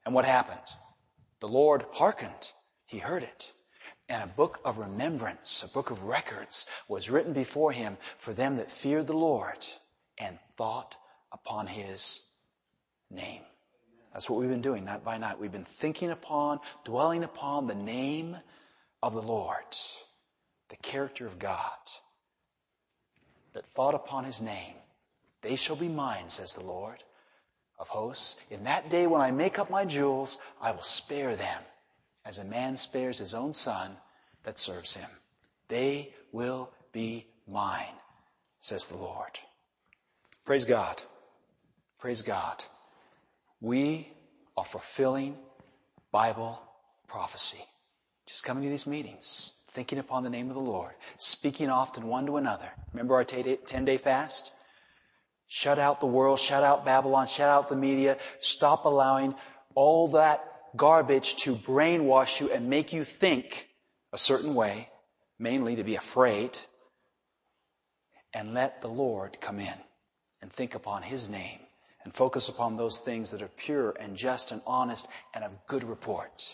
And what happened? The Lord hearkened. He heard it. And a book of remembrance, a book of records, was written before him for them that feared the Lord and thought upon his name. That's what we've been doing night by night. We've been thinking upon, dwelling upon the name of the Lord, the character of God, that thought upon his name. They shall be mine, says the Lord of hosts. In that day when I make up my jewels, I will spare them, as a man spares his own son that serves him. They will be mine, says the Lord. Praise God. Praise God. We are fulfilling Bible prophecy. Just coming to these meetings, thinking upon the name of the Lord, speaking often one to another. Remember our ten-day fast? Shut out the world, shut out Babylon, shut out the media. Stop allowing all that garbage to brainwash you and make you think a certain way, mainly to be afraid. And let the Lord come in and think upon his name and focus upon those things that are pure and just and honest and of good report.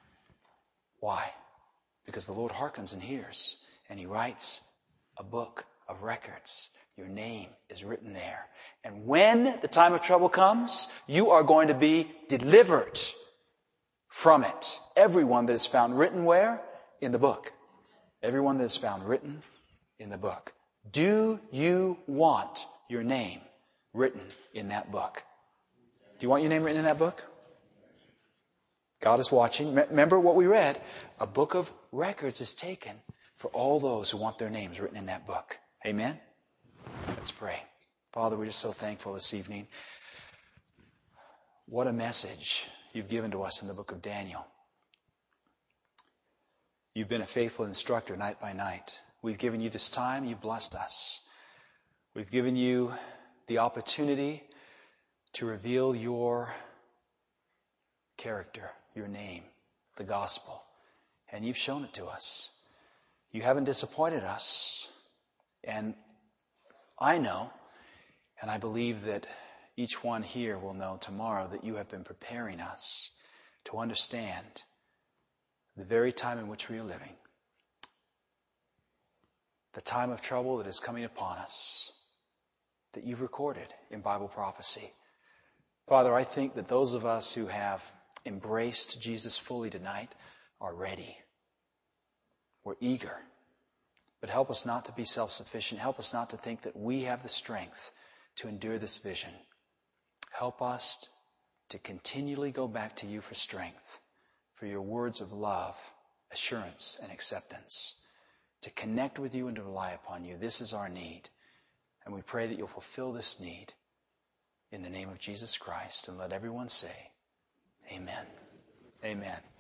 Why? Because the Lord hearkens and hears, and he writes a book of records. Your name is written there. And when the time of trouble comes, you are going to be delivered from it. Everyone that is found written where? In the book. Everyone that is found written in the book. Do you want your name written in that book? Do you want your name written in that book? God is watching. Remember what we read? A book of records is taken for all those who want their names written in that book. Amen? Let's pray. Father, we're just so thankful this evening. What a message you've given to us in the book of Daniel. You've been a faithful instructor night by night. We've given you this time. You've blessed us. We've given you the opportunity to reveal your character, your name, the gospel. And you've shown it to us. You haven't disappointed us. And I know, and I believe that each one here will know tomorrow that you have been preparing us to understand the very time in which we are living. The time of trouble that is coming upon us, that you've recorded in Bible prophecy. Father, I think that those of us who have embraced Jesus fully tonight are ready. We're eager. But help us not to be self-sufficient. Help us not to think that we have the strength to endure this vision. Help us to continually go back to you for strength, for your words of love, assurance, and acceptance, to connect with you and to rely upon you. This is our need. And we pray that you'll fulfill this need in the name of Jesus Christ. And let everyone say, amen. Amen.